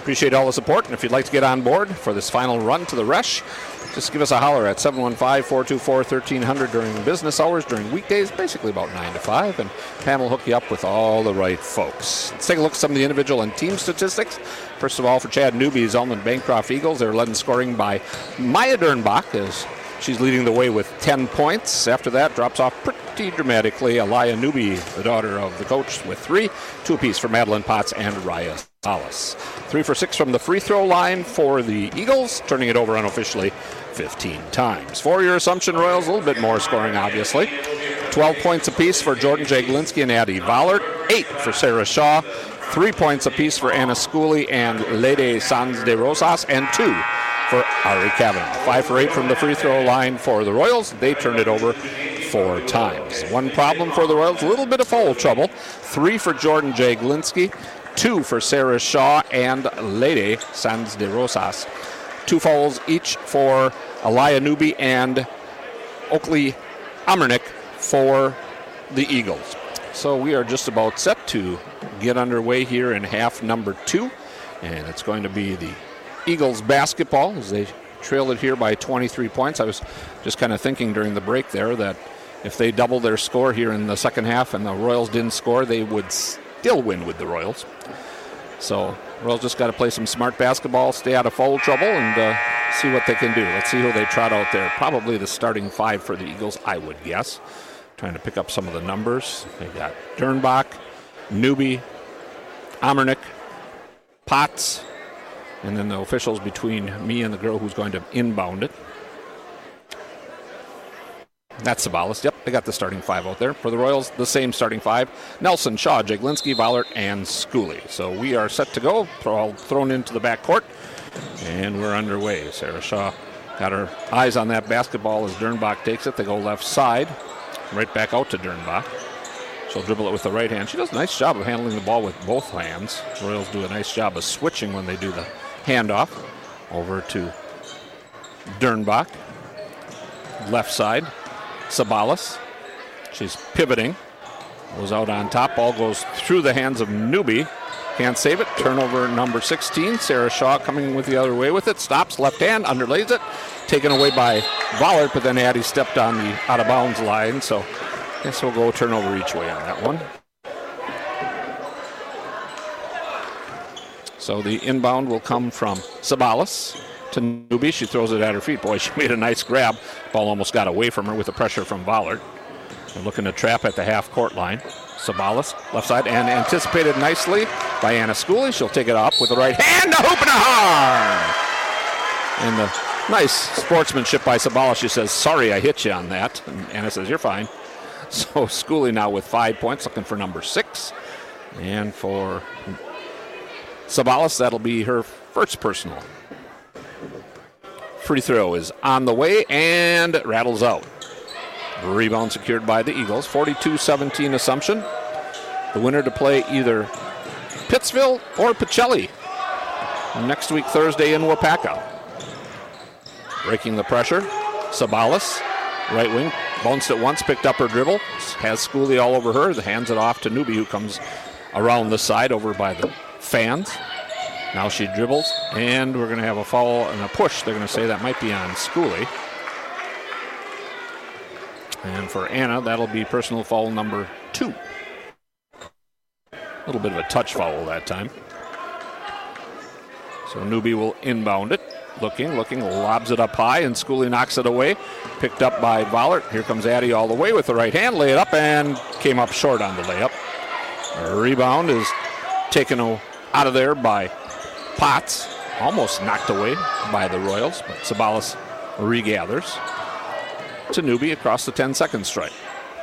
Appreciate all the support, and if you'd like to get on board for this final run to the Resch, just give us a holler at seven one five, four two four, one three zero zero during business hours, during weekdays, basically about nine to five, and Pam will hook you up with all the right folks. Let's take a look at some of the individual and team statistics. First of all, for Chad Newby's Elmland Bancroft Eagles, they're led in scoring by Maya Dernbach, as she's leading the way with ten points. After that, drops off pretty dramatically. Alaya Newby, the daughter of the coach, with three. Two apiece for Madeline Potts and Raya Salas. Three for six from the free throw line for the Eagles, turning it over unofficially fifteen times. For your Assumption Royals, a little bit more scoring, obviously. twelve points apiece for Jordan Jaglinski and Addie Vollert. Eight for Sarah Shaw. Three points apiece for Anna Schooley and Lede Sanz de Rosas. And two for Ari Kavanaugh. Five for eight from the free throw line for the Royals. They turned it over four times. One problem for the Royals, a little bit of foul trouble. Three for Jordan Jaglinski. Two for Sarah Shaw and Lede Sanz de Rosas. Two fouls each for Alaya Newby and Oakley Amernick for the Eagles. So we are just about set to get underway here in half number two. And it's going to be the Eagles basketball as they trail it here by twenty-three points. I was just kind of thinking during the break there that if they double their score here in the second half and the Royals didn't score, they would still win with the Royals. So Royals just got to play some smart basketball, stay out of foul trouble, and uh, see what they can do. Let's see who they trot out there. Probably the starting five for the Eagles, I would guess. Trying to pick up some of the numbers. They got Dernbach, Newby, Amernick, Potts, and then the officials between me and the girl who's going to inbound it. That's Sabalas. Yep, they got the starting five out there. For the Royals, the same starting five. Nelson, Shaw, Jaglinski, Vollert, and Schooley. So we are set to go. All thrown into the backcourt, and we're underway. Sarah Shaw got her eyes on that basketball as Dernbach takes it. They go left side, right back out to Dernbach. She'll dribble it with the right hand. She does a nice job of handling the ball with both hands. The Royals do a nice job of switching when they do the handoff. Over to Dernbach. Left side. Sabalas. She's pivoting. Goes out on top. Ball goes through the hands of Newby. Can't save it. Turnover number sixteen. Sarah Shaw coming with the other way with it. Stops. Left hand. Underlays it. Taken away by Vollert, but then Addie stepped on the out-of-bounds line. So I guess we'll go turnover each way on that one. So the inbound will come from Sabalas to Newby. She throws it at her feet. Boy, she made a nice grab. Ball almost got away from her with the pressure from Vollert. They're looking to trap at the half-court line. Sabalas, left side, and anticipated nicely by Anna Schooley. She'll take it up with the right hand. A hoop and a harm! And the nice sportsmanship by Sabalas. She says, sorry I hit you on that. And Anna says, you're fine. So Schooley now with five points, looking for number six. And for Sabalas, that'll be her first personal. Free throw is on the way and rattles out. Rebound secured by the Eagles. forty-two seventeen Assumption. The winner to play either Pittsville or Pacelli next week, Thursday in Wapaka. Breaking the pressure. Sabalas, right wing, bounced it once, picked up her dribble. Has Schooley all over her. Hands it off to Newby, who comes around the side over by the fans. Now she dribbles, and we're going to have a foul and a push. They're going to say that might be on Schooley. And for Anna, that'll be personal foul number two. A little bit of a touch foul that time. So Newby will inbound it. Looking, looking, lobs it up high, and Schooley knocks it away. Picked up by Vollert. Here comes Addie all the way with the right hand. Lay it up, and came up short on the layup. A rebound is taken out of there by Potts, almost knocked away by the Royals, but Sabalas regathers to Newby across the ten-second strike.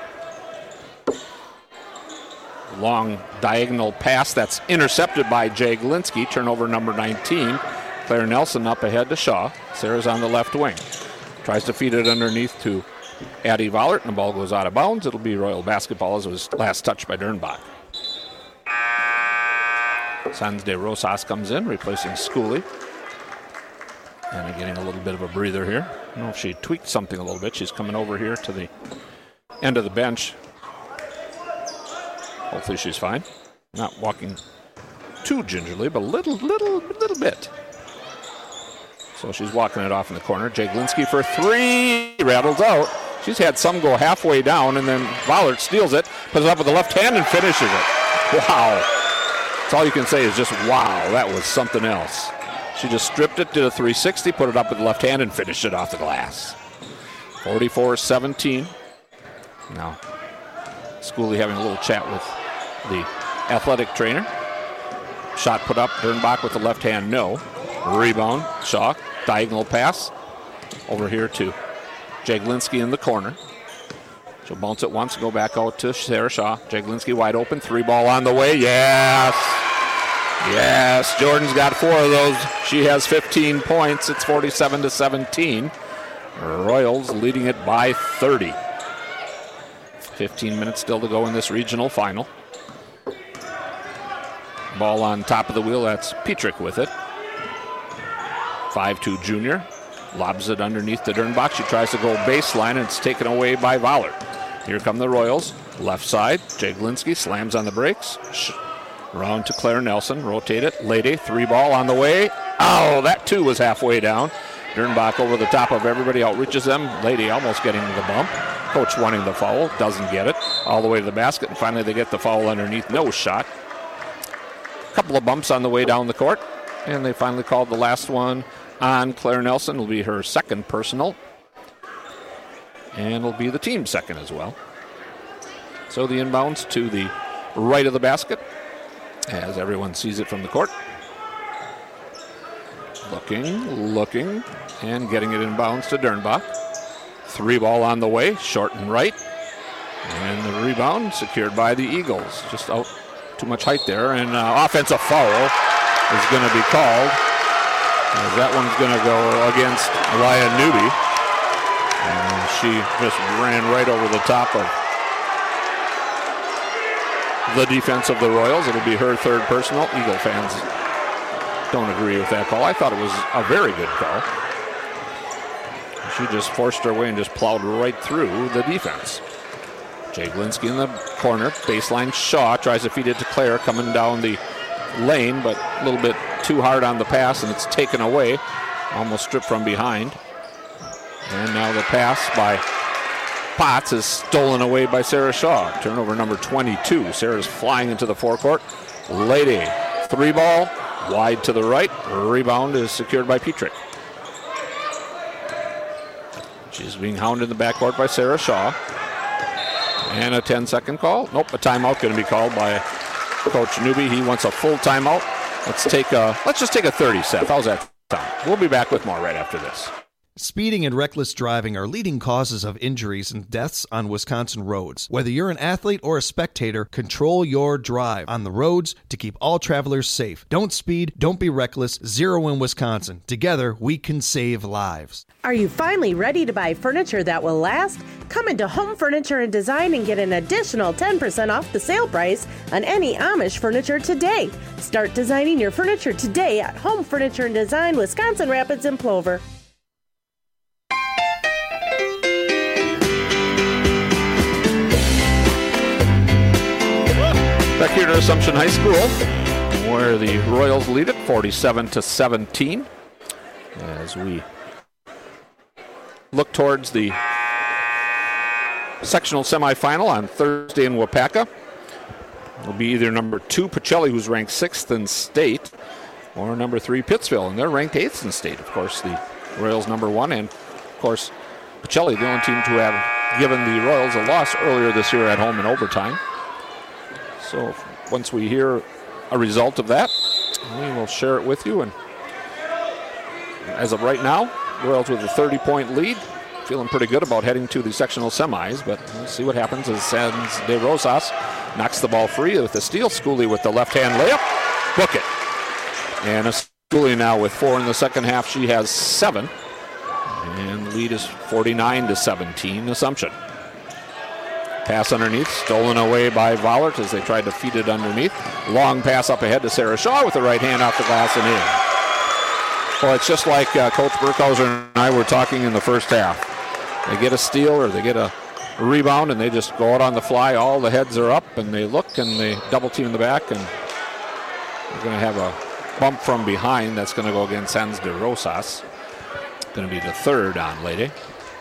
Long diagonal pass that's intercepted by Jaglinski. Turnover number nineteen. Claire Nelson up ahead to Shaw. Sarah's on the left wing. Tries to feed it underneath to Addie Vollert, and the ball goes out of bounds. It'll be Royal basketball as it was last touched by Dernbach. Sanz de Rosas comes in, replacing Schooley. And getting a little bit of a breather here. I don't know if she tweaked something a little bit. She's coming over here to the end of the bench. Hopefully she's fine. Not walking too gingerly, but a little, little, little bit. So she's walking it off in the corner. Jaglinski for three. Rattles out. She's had some go halfway down, and then Vollert steals it, puts it up with the left hand, and finishes it. Wow. That's all you can say is just wow. That was something else. She just stripped it, did a three sixty, put it up with the left hand, and finished it off the glass. forty-four seventeen. Now, Schooley having a little chat with the athletic trainer. Shot put up. Dernbach with the left hand, no. Rebound. Shaw. Diagonal pass. Over here to Jaglinski in the corner. She'll bounce it once, go back out to Sarah Shaw. Jaglinski wide open. Three ball on the way. Yes. Yes. Jordan's got four of those. She has fifteen points. It's forty-seven to seventeen. Royals leading it by thirty. fifteen minutes still to go in this regional final. Ball on top of the wheel. That's Petrick with it. five two junior. Lobs it underneath to Dernbach. She tries to go baseline, and it's taken away by Vollert. Here come the Royals. Left side. Jaglinski slams on the brakes. Round to Claire Nelson. Rotate it. Lady. Three ball on the way. Oh, that too was halfway down. Dernbach over the top of everybody. Outreaches them. Lady almost getting the bump. Coach wanting the foul. Doesn't get it. All the way to the basket. And finally they get the foul underneath. No shot. Couple of bumps on the way down the court. And they finally called the last one on Claire Nelson. It'll be her second personal. And it'll be the team second as well. So the inbounds to the right of the basket as everyone sees it from the court. Looking, looking, and getting it inbounds to Dernbach. Three ball on the way, short and right. And the rebound secured by the Eagles. Just out too much height there. And uh, offensive foul is going to be called. As that one's going to go against Ryan Newby. And she just ran right over the top of the defense of the Royals. It'll be her third personal. Eagle fans don't agree with that call. I thought it was a very good call. She just forced her way and just plowed right through the defense. Jaglinski in the corner. Baseline. Shaw tries to feed it to Claire coming down the lane, but a little bit too hard on the pass, and it's taken away. Almost stripped from behind. And now the pass by Potts is stolen away by Sarah Shaw. Turnover number twenty-two. Sarah's flying into the forecourt. Lady. Three ball. Wide to the right. Rebound is secured by Petrick. She's being hounded in the backcourt by Sarah Shaw. And a ten-second call. Nope, a timeout going to be called by Coach Newby. He wants a full timeout. Let's take a. Let's just take a thirty, Seth. How's that sound? We'll be back with more right after this. Speeding and reckless driving are leading causes of injuries and deaths on Wisconsin roads. Whether you're an athlete or a spectator, control your drive on the roads to keep all travelers safe. Don't speed, don't be reckless. Zero in Wisconsin. Together, we can save lives. Are you finally ready to buy furniture that will last? Come into Home Furniture and Design and get an additional ten percent off the sale price on any Amish furniture today. Start designing your furniture today at Home Furniture and Design, Wisconsin Rapids and Plover. Back here to Assumption High School, where the Royals lead it forty-seven to seventeen. As we look towards the sectional semifinal on Thursday in Wapaka. It'll be either number two, Pacelli, who's ranked sixth in state, or number three, Pittsville, and they're ranked eighth in state. Of course, the Royals number one, and of course, Pacelli, the only team to have given the Royals a loss earlier this year at home in overtime. So once we hear a result of that, we will share it with you. And as of right now, Royals with a thirty-point lead, feeling pretty good about heading to the sectional semis, but we'll see what happens as Sands de Rosas knocks the ball free with the steal. Schooley with the left-hand layup. Book it. And a Schooley now with four in the second half. She has seven. And the lead is forty-nine to seventeen, Assumption. Pass underneath, stolen away by Vollert as they tried to feed it underneath. Long pass up ahead to Sarah Shaw with the right hand off the glass and in. Well, it's just like uh, Coach Burkhauser and I were talking in the first half. They get a steal or they get a rebound and they just go out on the fly. All the heads are up and they look and they double team in the back and We're going to have a bump from behind. That's going to go against Sanz de Rosas. Going to be the third on Lede.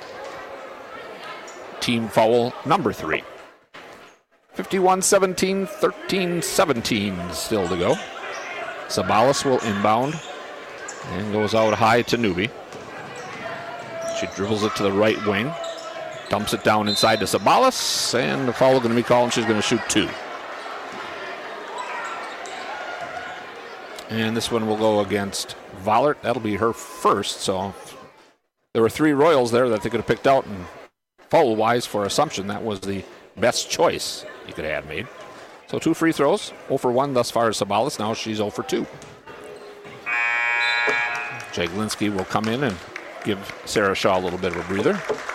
Team foul number three. fifty-one seventeen, thirteen seventeen still to go. Sabalas will inbound and goes out high to Newby. She dribbles it to the right wing, dumps it down inside to Sabalas, and the foul is going to be called, and she's going to shoot two. And this one will go against Vollert. That'll be her first, so there were three Royals there that they could have picked out, and foul-wise for Assumption, that was the best choice you could have made. So two free throws, zero for one thus far as Sabalas. Now she's zero for two. Jaglinski will come in and give Sarah Shaw a little bit of a breather.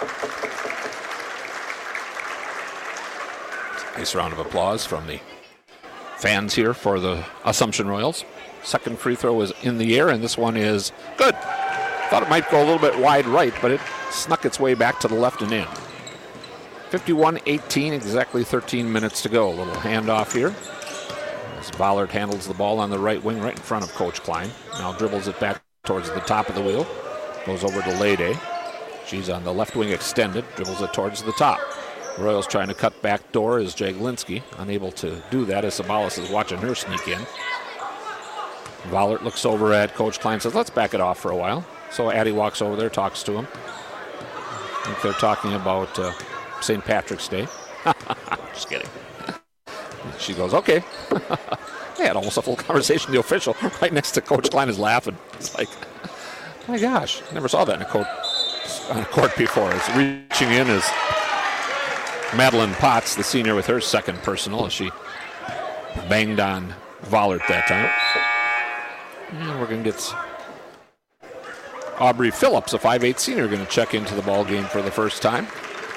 Nice round of applause from the fans here for the Assumption Royals. Second free throw is in the air, and this one is good. Thought it might go a little bit wide right, but it snuck its way back to the left and in. fifty-one eighteen, exactly thirteen minutes to go. A little handoff here as Vollert handles the ball on the right wing right in front of Coach Klein. Now dribbles it back towards the top of the wheel. Goes over to Lede. She's on the left wing extended, dribbles it towards the top. Royals trying to cut back door is Jaglinski. Unable to do that as Sabalas is watching her sneak in. Vollert looks over at Coach Klein and says, let's back it off for a while. So Addie walks over there, talks to him. I think they're talking about uh, Saint Patrick's Day. Just kidding. She goes, okay. They had almost a full conversation with the official right next to Coach Klein is laughing. It's like, my gosh, never saw that in a court, on a court before. It's reaching in is Madeline Potts, the senior, with her second personal as she banged on Vollert that time. And we're going to get Aubrey Phillips, a five eight senior, going to check into the ball game for the first time.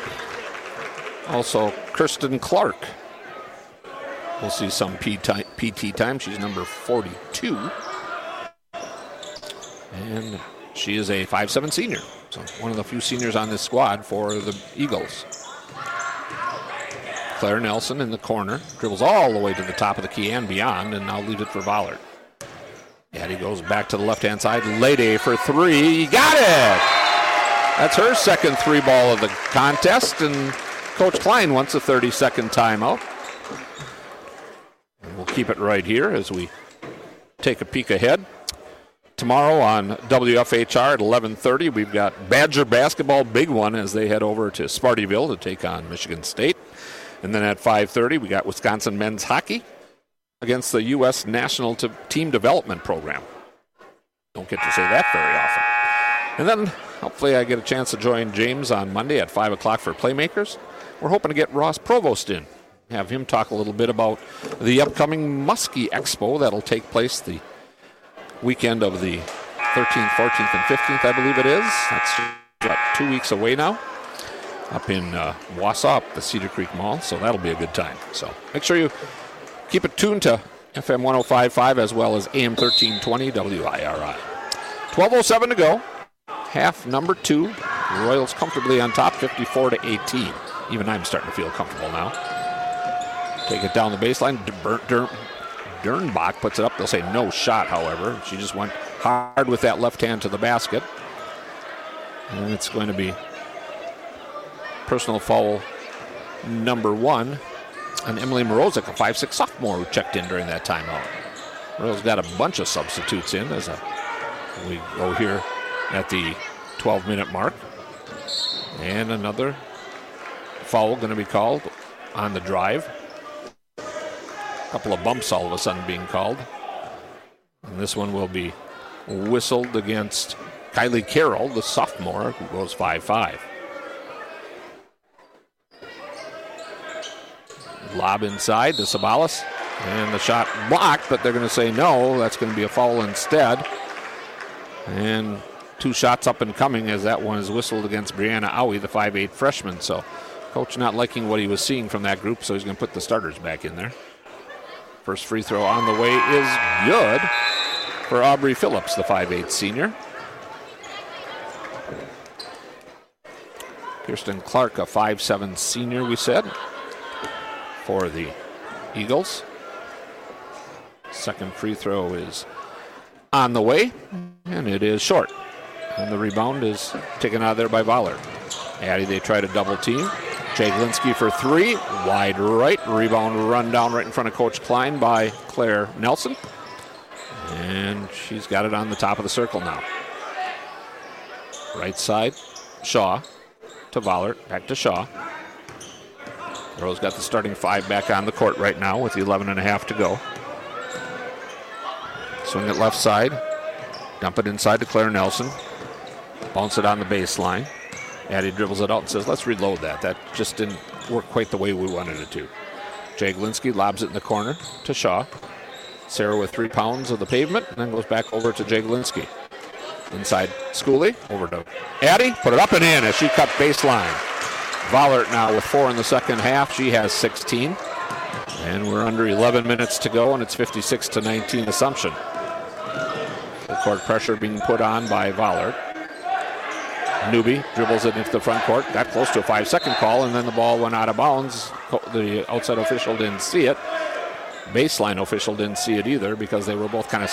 Also, Kirsten Clark. We'll see some P T time. She's number forty-two. And she is a five seven senior. So one of the few seniors on this squad for the Eagles. Claire Nelson in the corner. Dribbles all the way to the top of the key and beyond, and now leaves it for Vollert. Addie goes back to the left-hand side. Lede for three. Got it! That's her second three ball of the contest, and Coach Klein wants a thirty-second timeout. And we'll keep it right here as we take a peek ahead. Tomorrow on W F H R at eleven thirty, we've got Badger basketball, big one, as they head over to Spartyville to take on Michigan State. And then at five thirty, we got Wisconsin men's hockey against the U S National T- Team Development Program. Don't get to say that very often. And then hopefully I get a chance to join James on Monday at five o'clock for Playmakers. We're hoping to get Ross Provost in, have him talk a little bit about the upcoming Muskie Expo that'll take place the weekend of the thirteenth, fourteenth, and fifteenth, I believe it is. That's about two weeks away now, up in uh, Wausau, up the Cedar Creek Mall, so that'll be a good time. So make sure you keep it tuned to F M one oh five point five as well as A M thirteen twenty W I R I. twelve oh seven to go. Half number two. The Royals comfortably on top, fifty-four to eighteen. Even I'm starting to feel comfortable now. Take it down the baseline. Dernbach puts it up. They'll say no shot, however. She just went hard with that left hand to the basket. And it's going to be personal foul number one. And Emily Morozic, a five six sophomore who checked in during that timeout. Royals got a bunch of substitutes in as a, we go here at the twelve-minute mark. And another foul going to be called on the drive. A couple of bumps all of a sudden being called. And this one will be whistled against Kylie Carroll, the sophomore, who goes five five. Lob inside to Sabalas, and the shot blocked, but they're going to say no. That's going to be a foul instead. And two shots up and coming as that one is whistled against Brianna Owie, the five eight freshman. So coach not liking what he was seeing from that group, so he's going to put the starters back in there. First free throw on the way is good for Aubrey Phillips, the five eight senior. Kirsten Clark, a five seven senior, we said, for the Eagles. Second free throw is on the way, and it is short. And the rebound is taken out of there by Vollert. Addy, they try to double team. Jaglinski for three, wide right. Rebound run down right in front of Coach Klein by Claire Nelson. And she's got it on the top of the circle now. Right side, Shaw to Vollert, back to Shaw. Rose got the starting five back on the court right now with eleven and a half to go. Swing it left side, dump it inside to Claire Nelson. Bounce it on the baseline. Addy dribbles it out and says, let's reload that. That just didn't work quite the way we wanted it to. Jaglinski lobs it in the corner to Shaw. Sarah with three pounds of the pavement, and then goes back over to Jaglinski. Inside Schooley, over to Addy, put it up and in as she cut baseline. Vollert now with four in the second half. She has sixteen. And we're under eleven minutes to go, and it's fifty-six to nineteen Assumption. The court pressure being put on by Vollert. Newby dribbles it into the front court, got close to a five-second call, and then the ball went out of bounds. The outside official didn't see it. Baseline official didn't see it either because they were both kind of